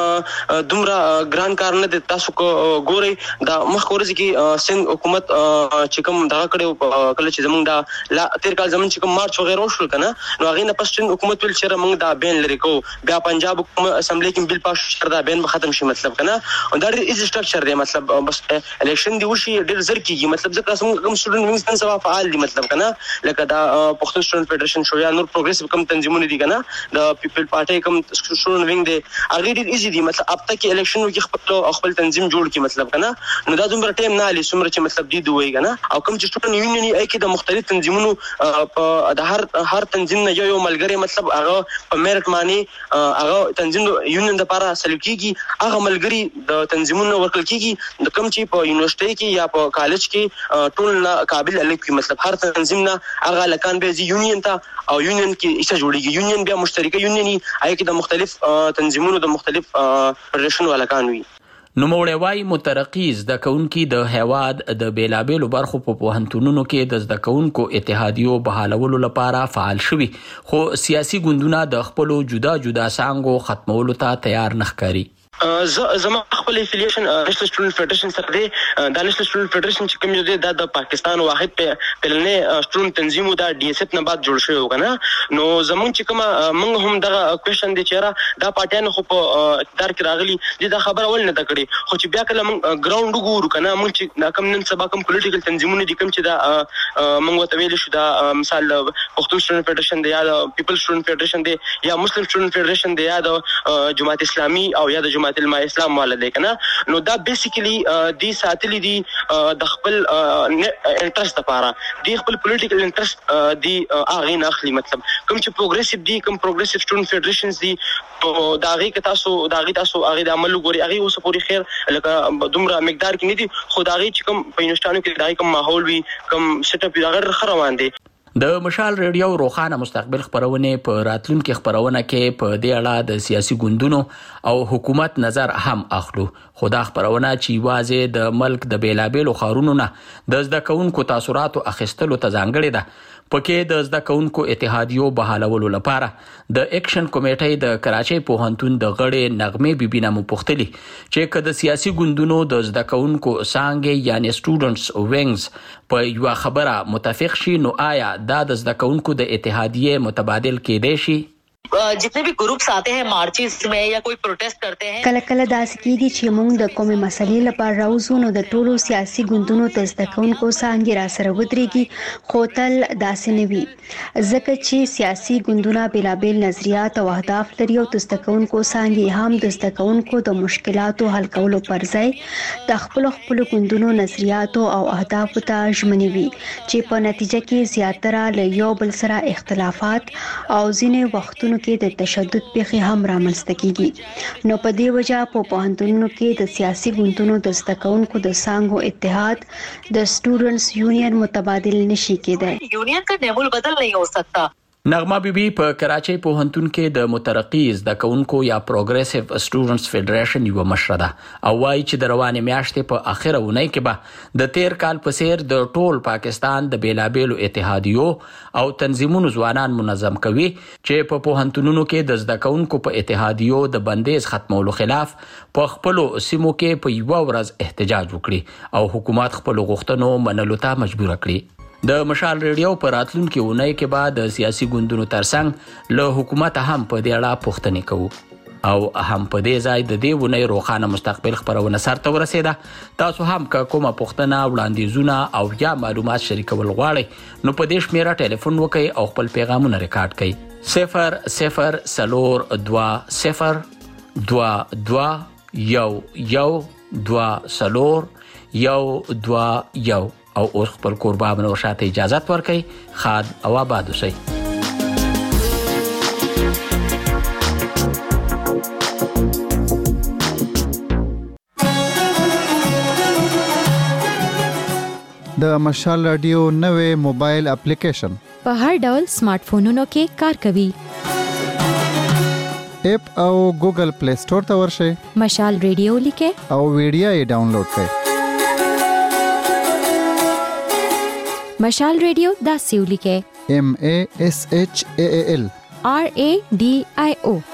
کې دومره ګران کار نه دي. تاسو کو ګورئ دا مخکورځ کې سند حکومت چې کوم دا کړو کله چې زمونږ دا تیر کال زمون چې کوم مارچ وغیرہ وشول کنه نو هغه نه پس حکومت ول چې موږ دا بین لري کو بیا پنجاب اسمبلی کې بل پاس شر دا بین ختم شي مطلب کنه دا از سټرکچر دی مطلب بس الیکشن دی وشي ډیر زر کیږي مطلب ځکه څنګه کوم سټوډنټ وینګز نن سبا فعال دي مطلب کنه لکه دا پښتون سټوډنټ فدریشن شو یا نور پروګریسیو کوم تنظیمونه دي کنه دا پیپل پارټي کوم سټوډنټ وینګ دی هغه ډیر ایزی دي مطلب اب تک الیکشن کې خپل تنظیم جوړ کی مطلب کنه نو دا دومره ټیم نه لې څومره چې مطلب دی دوی کنه او کوم چې سټوډنټ یونین ای کې د مختلف تنظیمونو د هر تنظیم نه یو ملګری مطلب هغه په میرټ معنی هغه تنظیم یونین د لپاره سلیکټ کیږي هغه ملګری د تنظیمونو ورکل کیږي د کوم چې په یونیورسيټي کې یا په کالج کې ټول قابل الګ مطلب هر تنظیم نه هغه لکان به زی یونین ته او یونین کې ایسه جوړیږي یونین بیا مشترکه یونیني آی کې د مختلف تنظیمونو د مختلف فدریشن ولکان وي. نو موړې وای مترقي زده کوونکي د هیواد د بیلابېلو برخو په پوهنتونونو کې د زده کوونکو اتحادیو بحالولو لپاره فعال شوي خو سیاسي ګوندونه د خپلو جدا جدا څانګو ختمولو ته تیار نه ښکاري. زما خپل افیلیشن نېشنل سټوډنټ فدریشن سره دی. دا نېشنل سټوډنټ فدریشن چې کوم یو دی دا د پاکستان واحد پلنې سټوډنټ تنظیم دا ډي اس اف نه بعد جوړ شوی کنه نو زمون چې کوم موږ هم دا کوېشن دی چې دا پارټیان خو په اقتدار کې راغلي دا خبره ول نه تکړي خو چې بیا کله موږ ګراوند وګورو کنه موږ چې کوم نن سبا کوم پولیټیکل تنظیمونه دي کوم چې دا موږ ته ویل شو دا مثال پښتون سټوډنټ فدریشن دی یا پیپل سټوډنټ فدریشن دی یا مسلم سټوډنټ فدریشن دی یا د جماعت اسلامي او یا د جماعت اسلام والا دی کنه نو دا بیسیکلی دی ساتلی دی د خپل انټرست لپاره دی خپل پولیټیکل انټرست دی اغه نه اخلي مطلب کوم چې پروګریسیو دی کوم پروګریسیو سټوډنټ فدریشنز دی داغي که تاسو هغه د عمل وګوري هغه اوس پوری خیر لکه دومره مقدار کې نه دي خو داغي چې کوم په یونیورسيټانو کې داغي کوم ماحول وي کوم سیټ اپ هغه خروان دي. د مشال ریډیو روخانه مستقبل خبرونه په راتلونکو خبرونه کې په دې اړه د سیاسي ګوندونو او حکومت نظر هم اخلو خو دا خبرونه چې واځي د ملک د بیلابېلو خارونو نه د زده کوونکو تاثیراتو اخیستلو ته ځانګړې ده پکې د زده کوونکو اتحادیو بحالولو لپاره د اکشن کمیټې د کراچۍ پوهنتون د غړې نغمه بیبي نامو پوښتلي چې که د سیاسي ګوندونو د زده کوونکو څانګې یعنی سټوډنټس وینګز په یو خبره متفق شي نو آیا دا د زده کوونکو د اتحادیه متبادل کېدای شي؟ जितने भी ग्रुप्स आते हैं मार्चेस में या कोई प्रोटेस्ट करते हैं کله کله داسې کېږي چې موږ د کومې مسلې لپاره راوځو نو د ټولو سیاسي ګوندونو د زده کوونکو څانګې راسره ودرېږي خو تل داسې نه وي ځکه چې سیاسي ګوندونه بېلابېل نظریات او اهداف لري او د زده کوونکو څانګې هم د زده کوونکو د مشکلاتو حل کولو پر ځای د خپلو ګوندونو نظریاتو او اهدافو ته ژمنې وي چې په نتیجه کې زیاتره له یو بل سره اختلافات او ځینې وختونو کې د تشدد پیښې هم رامنځته کیږي نو په دې وجه په پوهنتونونو کې د سیاسي ګوندونو د زده کوونکو د څانګو اتحاد د سټوډنټس یونین متبادل نشي کېدای یونین کا لیول بدل نہیں ہو سکتا. نغمه بیبي په کراچۍ پوهنتون کې د مترقي زده کوونکو یا پروګریسیو سټوډنټس فدریشن یو مشره ده او وايي چې د روانې میاشتې په اخره ونۍ کې به د تیر کال په څیر د ټول پاکستان د بیلابېلو اتحادیو او تنظیمونو ځوانان منظم کوي چې په پوهنتونونو کې د زده کوونکو په اتحادیو د بندیز ختمولو خلاف په خپلو سیمو کې په یوه ورځ احتجاج وکړي او حکومت خپلو غوښتنو منلو ته مجبور کړي. د مشال ریډیو پر راتلونکي اونۍ کې بعد د سیاسي ګوندونو ترڅنګ له حکومت هم په دې اړه پوښتنې کوو او هم په دې ځای د دې ونې روښانه مستقبل خبرونه سرته ورسېده. تاسو هم که کومه پوښتنه وړاندیزونه او یا معلومات شریکول غواړئ نو په دې شمیره ټلیفون وکړئ او خپل پیغامونه ریکارډ کړئ 004201120121 او اوس خپل کوربه منور شاته اجازه ورکړئ. خاد او آباد اوسئ. د مشال رادیو نوې موبایل اپلیکیشن په هر ډول سمارټ فونونو کې کار کوي. اپ او ګوګل پلی سٹور ته ورشئ. مشال ریډیو لیکه او ویډیو یې ډاونلوډ کړئ. مشال ریډیو دا سیو لیکه MASHAL RADIO